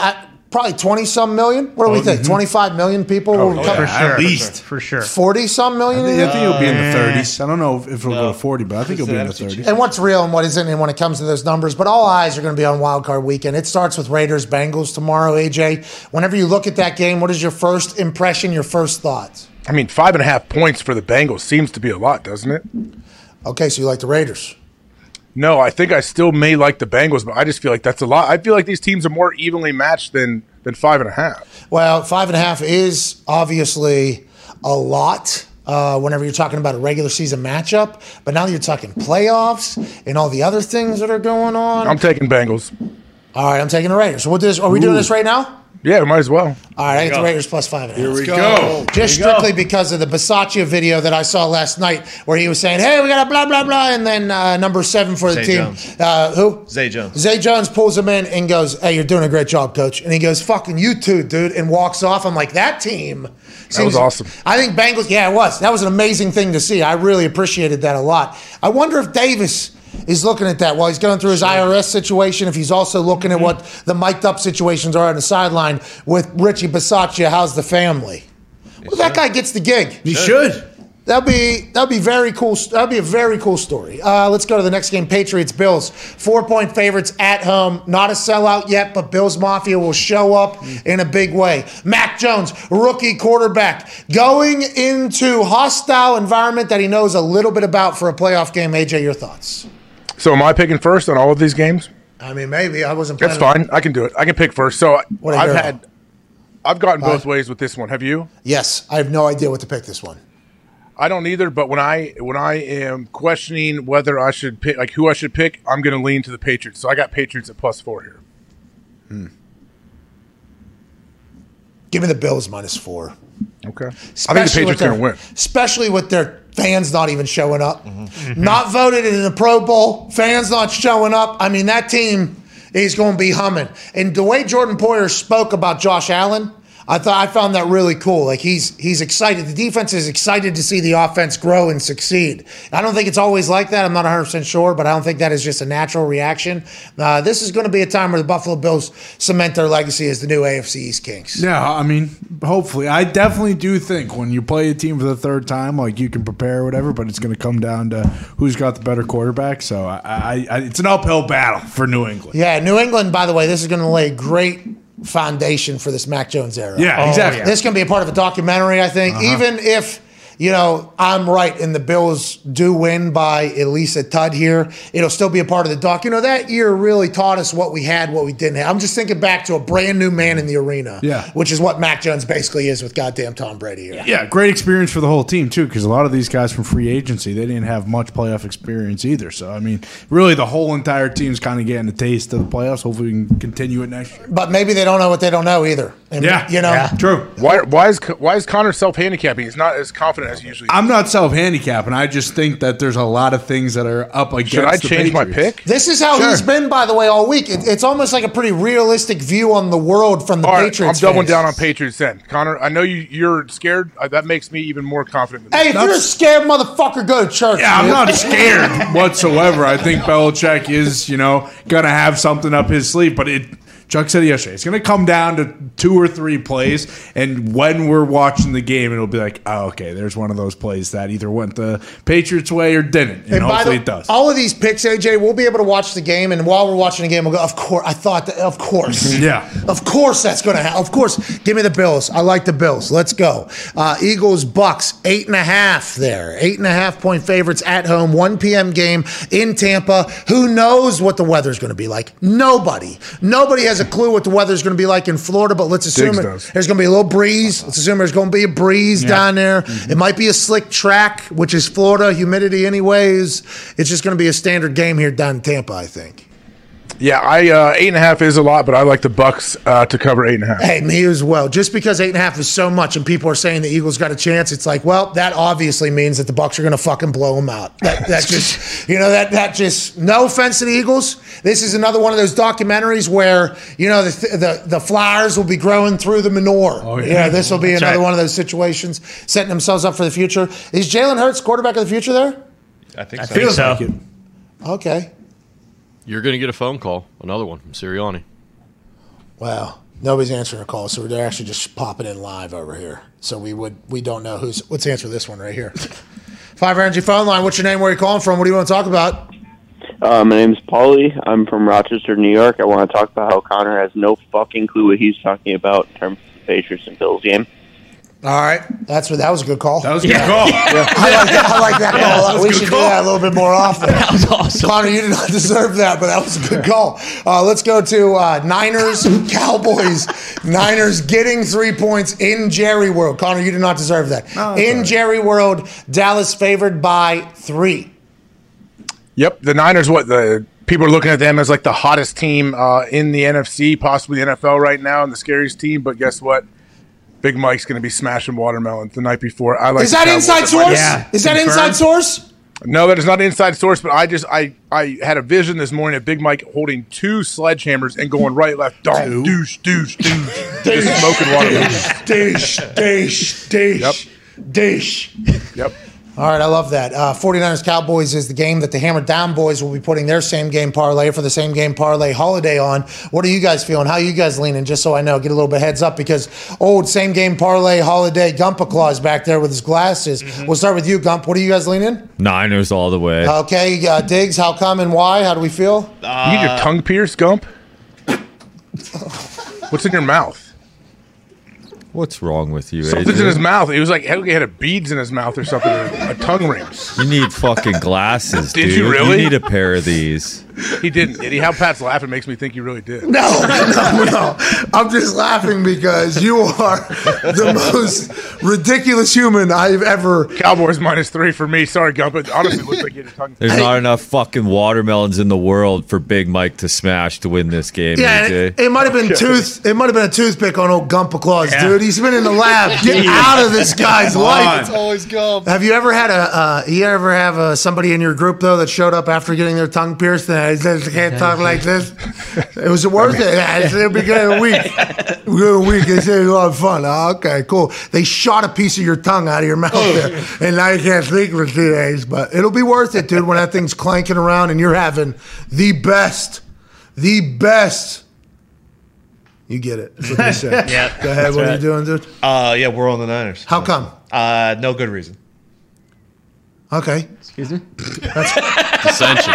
Probably 20-some million. What do we think? 25 million people will come? For sure. At least. For sure. 40-some million? I think it'll be in the 30s. I don't know if it'll go to 40, but I think it'll be in the 30s. And what's real and what isn't when it comes to those numbers. But all eyes are going to be on Wild Card Weekend. It starts with Raiders-Bengals tomorrow, AJ. Whenever you look at that game, what is your first impression, your first thoughts? I mean, 5.5 points for the Bengals seems to be a lot, doesn't it? Okay, so you like the Raiders. No, I think I still may like the Bengals, but I just feel like that's a lot. I feel like these teams are more evenly matched than 5.5. Well, 5.5 is obviously a lot whenever you're talking about a regular season matchup. But now you're talking playoffs and all the other things that are going on. I'm taking Bengals. All right, I'm taking the Raiders. So are we doing this right now? Yeah, we might as well. All right, I get the Raiders plus 5.5. Here we go. Just strictly because of the Bisaccia video that I saw last night where he was saying, hey, we got a blah, blah, blah, and then number 7 for the Zay team. Jones. Who? Zay Jones. Zay Jones pulls him in and goes, hey, you're doing a great job, coach. And he goes, fucking you too, dude, and walks off. I'm like, that team. That was awesome. I think Bengals, yeah, it was. That was an amazing thing to see. I really appreciated that a lot. I wonder if Davis is looking at that while he's going through his IRS situation, if he's also looking at what the mic'd up situations are on the sideline with Richie Bisaccia. How's the family? Well, that guy gets the gig. He should. That'd be very cool. That'd be a very cool story. Let's go to the next game. Patriots Bills 4-point favorites at home. Not a sellout yet, but Bills Mafia will show up in a big way. Mac Jones, rookie quarterback, going into hostile environment that he knows a little bit about for a playoff game. AJ, your thoughts? So am I picking first on all of these games? I mean, maybe I wasn't. That's fine. I can do it. I can pick first. So What I've gotten both ways with this one. Have you? Yes, I have no idea what to pick this one. I don't either. But when I am questioning whether I should pick, like who I should pick, I'm going to lean to the Patriots. So I got Patriots at +4 here. Give me the Bills -4. Okay. I think the Patriots are going to win. Especially with their fans not even showing up. Not voted in the Pro Bowl. Fans not showing up. I mean, that team is going to be humming. And the way Jordan Poyer spoke about Josh Allen, I found that really cool. Like he's excited. The defense is excited to see the offense grow and succeed. I don't think it's always like that. I'm not 100% sure, but I don't think that is just a natural reaction. This is going to be a time where the Buffalo Bills cement their legacy as the new AFC East Kings. Yeah, I mean, hopefully. I definitely do think when you play a team for the third time, like you can prepare or whatever, but it's going to come down to who's got the better quarterback. So it's an uphill battle for New England. Yeah, New England, by the way, this is going to lay great foundation for this Mac Jones era. Yeah, exactly. This can be a part of a documentary, I think. Even if, I'm right and the Bills do win by at least a tud here, it'll still be a part of the doc. That year really taught us what we had, what we didn't have. I'm just thinking back to a brand new man in the arena, which is what Mac Jones basically is with goddamn Tom Brady here. Yeah, great experience for the whole team, too, because a lot of these guys from free agency, they didn't have much playoff experience either. So, I mean, really the whole entire team's kind of getting a taste of the playoffs. Hopefully we can continue it next year. But maybe they don't know what they don't know either. And, true. Why is Connor self-handicapping? He's not as confident as he usually is. I'm not self-handicapping. I just think that there's a lot of things that are up against Should I the change my Patriots. pick? This is how he's been, by the way, all week. It's almost like a pretty realistic view on the world from the All right, Patriots. I'm doubling fans. down on Patriots then. Connor, I know you're scared. That makes me even more confident. Hey, if you're a scared motherfucker, go to church. Yeah, I'm dude. not scared whatsoever. I think Belichick is, going to have something up his sleeve, but Chuck said it yesterday. It's going to come down to 2 or 3 plays, and when we're watching the game, it'll be like, oh, okay, there's one of those plays that either went the Patriots' way or didn't, and hopefully it does. All of these picks, AJ, we'll be able to watch the game, and while we're watching the game, we'll go, of course, I thought that, of course. Yeah. Of course that's going to happen. Of course, give me the Bills. I like the Bills. Let's go. Eagles, Bucks, 8.5 there. 8.5-point favorites at home, 1 p.m. game in Tampa. Who knows what the weather's going to be like? Nobody has a clue what the weather's going to be like in Florida, but let's assume there's going to be a little breeze. Let's assume there's going to be a breeze down there. It might be a slick track, which is Florida, humidity anyways. It's just going to be a standard game here down in Tampa, I think. Yeah, 8.5 is a lot, but I like the Bucks to cover 8.5. Hey, me as well. Just because 8.5 is so much, and people are saying the Eagles got a chance, it's like, well, that obviously means that the Bucks are going to fucking blow them out. That just, that just. No offense to the Eagles. This is another one of those documentaries where the flowers will be growing through the manure. Oh, yeah. This will be another one of those situations, setting themselves up for the future. Is Jalen Hurts quarterback of the future there? I think so. Feels like it. Okay. You're going to get a phone call, another one from Sirianni. Wow. Nobody's answering a call, so they're actually just popping in live over here. So we don't know who's. Let's answer this one right here. 5 Energy phone line. What's your name? Where are you calling from? What do you want to talk about? My name's Paulie. I'm from Rochester, New York. I want to talk about how Connor has no fucking clue what he's talking about in terms of the Patriots and Bills game. All right, that was a good call. That was a good call. Yeah. I like that call. We should do that a little bit more often. That was awesome. Connor, you did not deserve that, but that was a good call. Let's go to Niners, Cowboys. Niners getting 3 points in Jerry World. Connor, you did not deserve that. No, in right. Jerry World, Dallas favored by 3. Yep, the Niners. The people are looking at them as like the hottest team in the NFC, possibly the NFL right now, and the scariest team. But guess what? Big Mike's going to be smashing watermelons the night before. Is that inside source? Yeah, is that confirmed. inside source? No, that is not inside source. But I had a vision this morning of Big Mike holding 2 sledgehammers and going right, left, dong, douche, just smoking watermelons. Dish. Yep. All right, I love that. 49ers Cowboys is the game that the Hammer Down Boys will be putting their same game parlay for the same game parlay holiday on. What are you guys feeling? How are you guys leaning? Just so I know, get a little bit heads up because same game parlay holiday Gumpa Claus back there with his glasses. We'll start with you, Gump. What are you guys leaning? Niners all the way. Okay, Diggs, how come and why? How do we feel? You get your tongue pierced, Gump? What's in your mouth? What's wrong with you, Something's AJ? in his mouth. It was like he had a beads in his mouth or something, a tongue ring. You need fucking glasses, Did dude. you really? You need a pair of these. He didn't. Did he? How Pat's laughing makes me think he really did. No. I'm just laughing because you are the most ridiculous human I've ever. Cowboys -3 for me. Sorry, Gump. It honestly looks like you had a tongue. There's not enough fucking watermelons in the world for Big Mike to smash to win this game, Yeah, AJ. it might have been It might have been a toothpick on old Gumpa Claus, dude. He's been in the lab. Get out of this guy's life. It's always Gump. Have you ever had you ever have somebody in your group though that showed up after getting their tongue pierced and says they can't talk like this? It was worth it. I said it'll be good in a week. Good week. They said it was a lot of fun. Oh, okay, cool. They shot a piece of your tongue out of your mouth there, and now you can't speak for 2 days. But it'll be worth it, dude. When that thing's clanking around and you're having the best. You get it. That's what they said. Yeah. Go ahead. What are you doing, dude? Yeah, we're on the Niners. How come? No good reason. Okay. Excuse me? Dissension.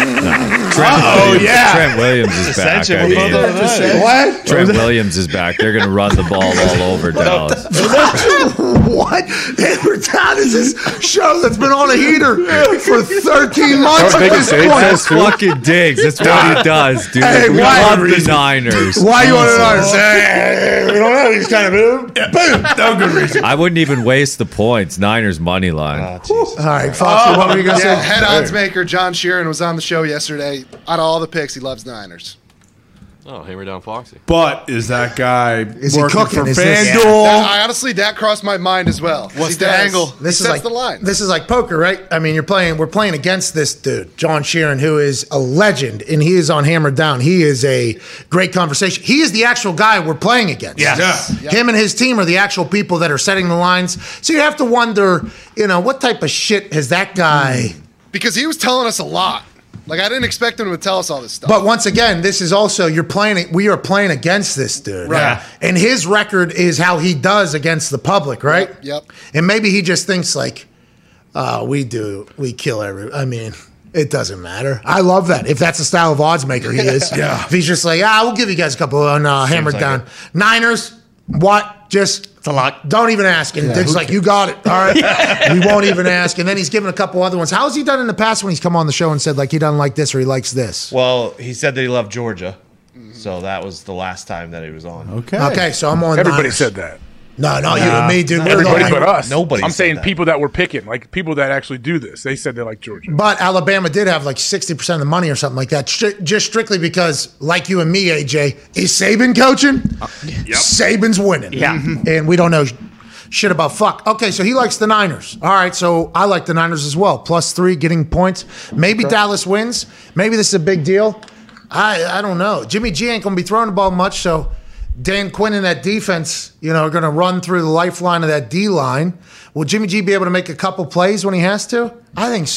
Trent yeah. Williams is back. Dissension. I mean. What? Trent Williams is back. They're going to run the ball all over Dallas. What? Hammer Down is this show that's been on a heater for 13 months. Don't think it's it. That's fucking Diggs. That's what he does, dude. Hey, we why- love the Niners. Why you want to know? Jesus. Hey, we don't know. He's kind of boom. No good reason. I wouldn't even waste the points. Niners money line. All right, Foxy, what were you going to Yeah, say? head odds maker John Sheeran was on the show yesterday. Out of all the picks, he loves the Niners. Oh, hammer down Foxy. But is that guy he working cooking? for Is this- FanDuel? That crossed my mind as well. What's He the does. angle? This He is sets like the line. This is like poker, right? I mean, we're playing against this dude, John Sheeran, who is a legend, and he is on Hammer Down. He is a great conversation. He is the actual guy we're playing against. Yeah. Him and his team are the actual people that are setting the lines. So you have to wonder, what type of shit has that guy? Because he was telling us a lot. Like, I didn't expect him to tell us all this stuff. But once again, this is also we are playing against this dude. Right. Yeah. And his record is how he does against the public, right? Yep. And maybe he just thinks like, we kill I mean, it doesn't matter. I love that. If that's the style of odds maker he is. Yeah. If he's just like, we'll give you guys a couple on Hammered like Down. it. Niners, what? Just It's a lot. don't even ask. And Dick's like, you got it. All right. We won't even ask. And then he's given a couple other ones. How has he done in the past when he's come on the show and said like he doesn't like this or he likes this? Well, he said that he loved Georgia, so that was the last time that he was on. Okay, so I'm on Everybody Niners. said that. No, you and me, dude. We're the Everybody only- but us. Nobody I'm said saying that. people that were picking, like people that actually do this. They said they like Georgia. But Alabama did have like 60% of the money or something like that, just strictly because, like you and me, AJ, is Saban coaching? Saban's winning. Yeah. And we don't know shit about fuck. Okay, so he likes the Niners. All right, so I like the Niners as well. +3, getting points. Maybe Dallas wins. Maybe this is a big deal. I don't know. Jimmy G ain't going to be throwing the ball much, so Dan Quinn and that defense, are going to run through the lifeline of that D-line. Will Jimmy G be able to make a couple plays when he has to? I think so.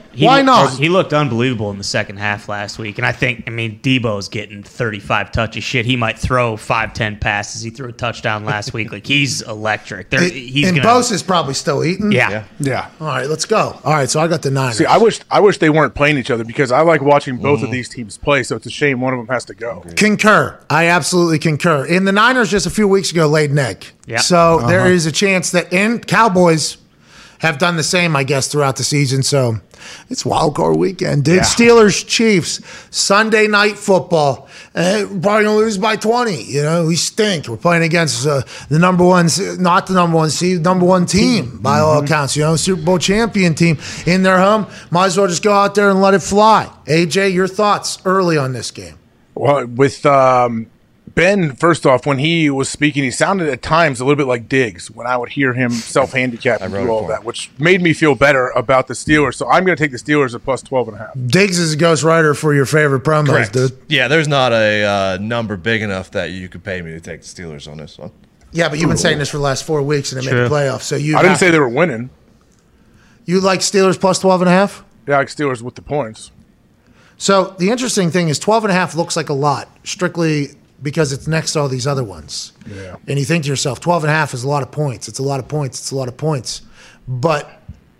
Why not? He looked unbelievable in the second half last week. And I mean, Debo's getting 35 touches. Shit, he might throw 5-10 passes. He threw a touchdown last week. Like, he's electric. Bosa's probably still eating? Yeah. All right, let's go. All right, so I got the Niners. See, I wish they weren't playing each other because I like watching both of these teams play, so it's a shame one of them has to go. Concur. I absolutely concur. And the Niners just a few weeks ago laid an egg. Yeah. So there is a chance that, and Cowboys have done the same, I guess, throughout the season. So it's wild card weekend, dude. Yeah. Steelers, Chiefs, Sunday night football. We're probably going to lose by 20. You know, we stink. We're playing against the number one, not the number one seed, number one team by all accounts. You know, Super Bowl champion team in their home. Might as well just go out there and let it fly. AJ, your thoughts early on this game? Well, with Ben, first off, when he was speaking, he sounded at times a little bit like Diggs when I would hear him self-handicap and do all that, which made me feel better about the Steelers. So I'm going to take the Steelers at plus 12.5. Diggs is a ghostwriter for your favorite promos, Correct. dude. Yeah, there's not a number big enough that you could pay me to take the Steelers on this one. Yeah, but you've been saying this for the last 4 weeks and they made the playoffs. So I didn't say they were winning. You like Steelers plus 12.5? Yeah, I like Steelers with the points. So the interesting thing is 12.5 looks like a lot, strictly because it's next to all these other ones. Yeah. And you think to yourself, 12.5 is a lot of points. It's a lot of points. It's a lot of points. But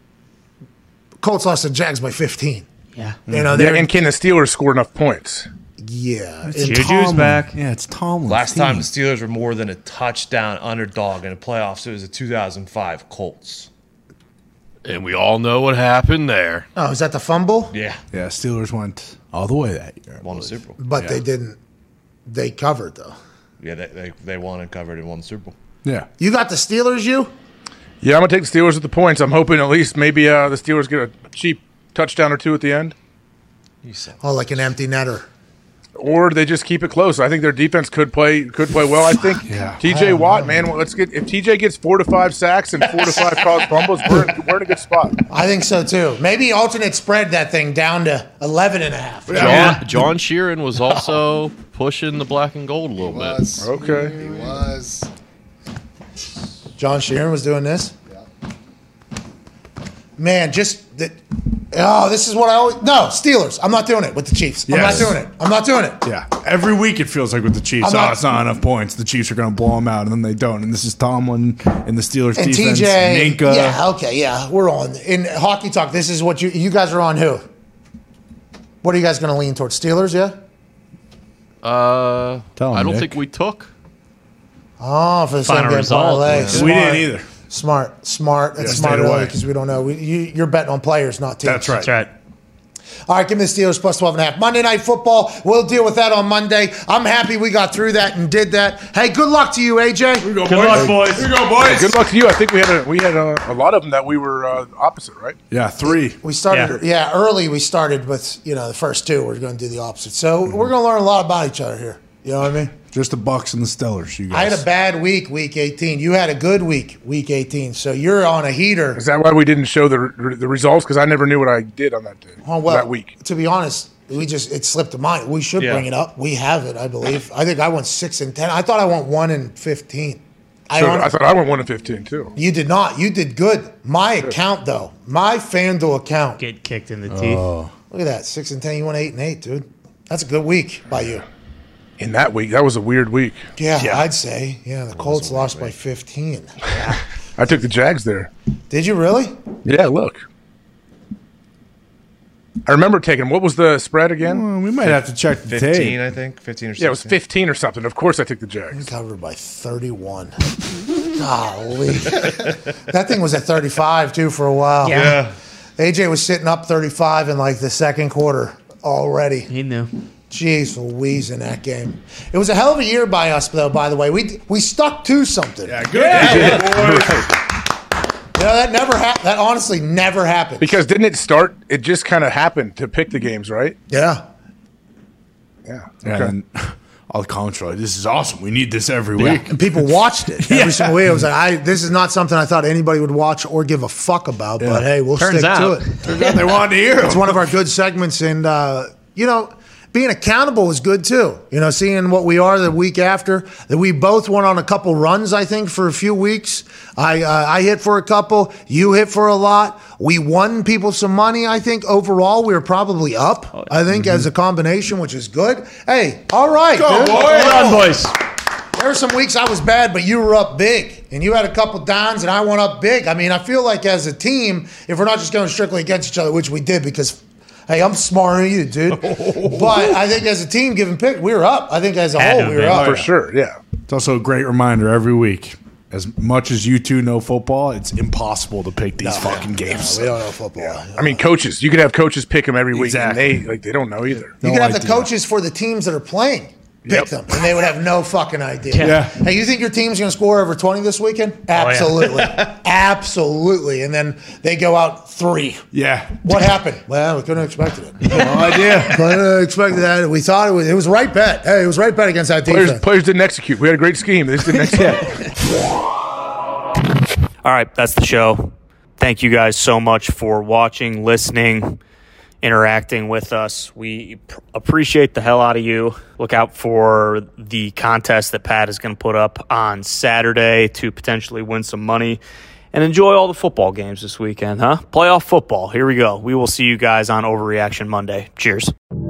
Colts lost to Jags by 15. Yeah. You know, and can the Steelers score enough points? Yeah. It's Juju's Tomlin. back. Yeah, it's Tomlin. Last time the Steelers were more than a touchdown underdog in the playoffs, it was the 2005 Colts. And we all know what happened there. Oh, is that the fumble? Yeah. Yeah, Steelers went all the way that year. Won the Super Bowl. But they didn't. They covered, though. Yeah, they won and covered and won the Super Bowl. Yeah. You got the Steelers, you? Yeah, I'm going to take the Steelers with the points. I'm hoping at least maybe the Steelers get a cheap touchdown or two at the end. Oh, like an empty netter. Or they just keep it close. I think their defense could play well. I think TJ Watt, man, if TJ gets 4 to 5 sacks and 4 to 5 caused fumbles, we're in a good spot. I think so, too. Maybe alternate spread that thing down to 11.5. John Sheeran was also pushing the black and gold a little bit. Okay. He was. John Sheeran was doing this? Man, just that. Oh, this is what I always. No, Steelers. I'm not doing it with the Chiefs. I'm not doing it. I'm not doing it. Yeah. Every week it feels like with the Chiefs, it's not enough points. The Chiefs are going to blow them out, and then they don't. And this is Tomlin and the Steelers And defense. TJ. Minka. Yeah, okay, yeah. We're on. In Hockey Talk, this is what you guys are on who? What are you guys going to lean towards? Steelers, yeah? I don't Nick. think we took. Oh, for the same Final game result, parlay. yeah. Smart. We didn't either. Smart. That's Yeah, smart stayed away. because we don't know. You're betting on players, not teams. That's right. That's right. All right, give me the Steelers plus 12.5. Monday Night Football, we'll deal with that on Monday. I'm happy we got through that and did that. Hey, good luck to you, AJ. Here we go, Good boys. luck, boys. Here we go, boys. Good luck to you. I think we had a lot of them that we were opposite, right? Yeah, 3. We started, early we started with, the first two. We're going to do the opposite. So we're going to learn a lot about each other here. You know what I mean? Just the Bucks and the Steelers, you guys. I had a bad week 18. You had a good week 18. So you're on a heater. Is that why we didn't show the results? Because I never knew what I did on that day. Oh, well, that week. To be honest, it slipped to mind. We should bring it up. We have it, I believe. I think I went 6-10. I thought I went 1-15. I thought I went 1-15 too. You did not. You did good. My account, though, my FanDuel account. Get kicked in the teeth. Look at that, 6-10. You went 8-8, dude. That's a good week by you. In that week, that was a weird week. Yeah, I'd say. Yeah, the Colts lost by 15. I took the Jags there. Did you really? Yeah, look. I remember taking them. What was the spread again? Well, we might have to check the 15, tape. I think. 15 or 16. Yeah, it was 15 or something. Of course I took the We Jags. covered by 31. Golly. That thing was at 35, too, for a while. Yeah. AJ was sitting up 35 in, the second quarter already. He knew. Jeez Louise in that game. It was a hell of a year by us, though, by the way. We stuck to something. Yeah, good. Yeah. That never happened. That honestly never happened. Because didn't it start? It just kind of happened to pick the games, right? Yeah. Yeah. And then all the comments were like, this is awesome. We need this every week. And people watched it every single week. It was like, this is not something I thought anybody would watch or give a fuck about, but hey, we'll Turns stick out. to it. Turns out they wanted to hear It's one of our good segments, and being accountable is good too. You know, seeing what we are the week after, that we both went on a couple runs, I think, for a few weeks. I hit for a couple. You hit for a lot. We won people some money, I think. Overall, we were probably up, I think, as a combination, which is good. Hey, all right. Go, dude. boys. Well done, boys. There were some weeks I was bad, but you were up big. And you had a couple downs, and I went up big. I mean, I feel like as a team, if we're not just going strictly against each other, which we did because, hey, I'm smarter than you, dude. But I think as a team, given pick, we were up. I think as a whole, we were up. For sure, yeah. It's also a great reminder every week. As much as you two know football, it's impossible to pick these fucking games. We don't know football. Yeah. I mean, coaches. You could have coaches pick them every week, and they don't know either. You could have the coaches for the teams that are playing pick them, and they would have no fucking idea. Yeah. Hey, you think your team's going to score over 20 this weekend? Absolutely. Absolutely. And then they go out 3. Yeah. What happened? Well, we couldn't have expected it. No idea. Couldn't have expected that. We thought it was a right bet. Hey, it was a right bet against that defense. Players didn't execute. We had a great scheme. They just didn't execute. All right, that's the show. Thank you guys so much for watching, listening, interacting with us. We appreciate the hell out of you. Look out for the contest that Pat is going to put up on Saturday to potentially win some money. And enjoy all the football games this weekend, huh? Playoff football. Here we go. We will see you guys on Overreaction Monday. Cheers.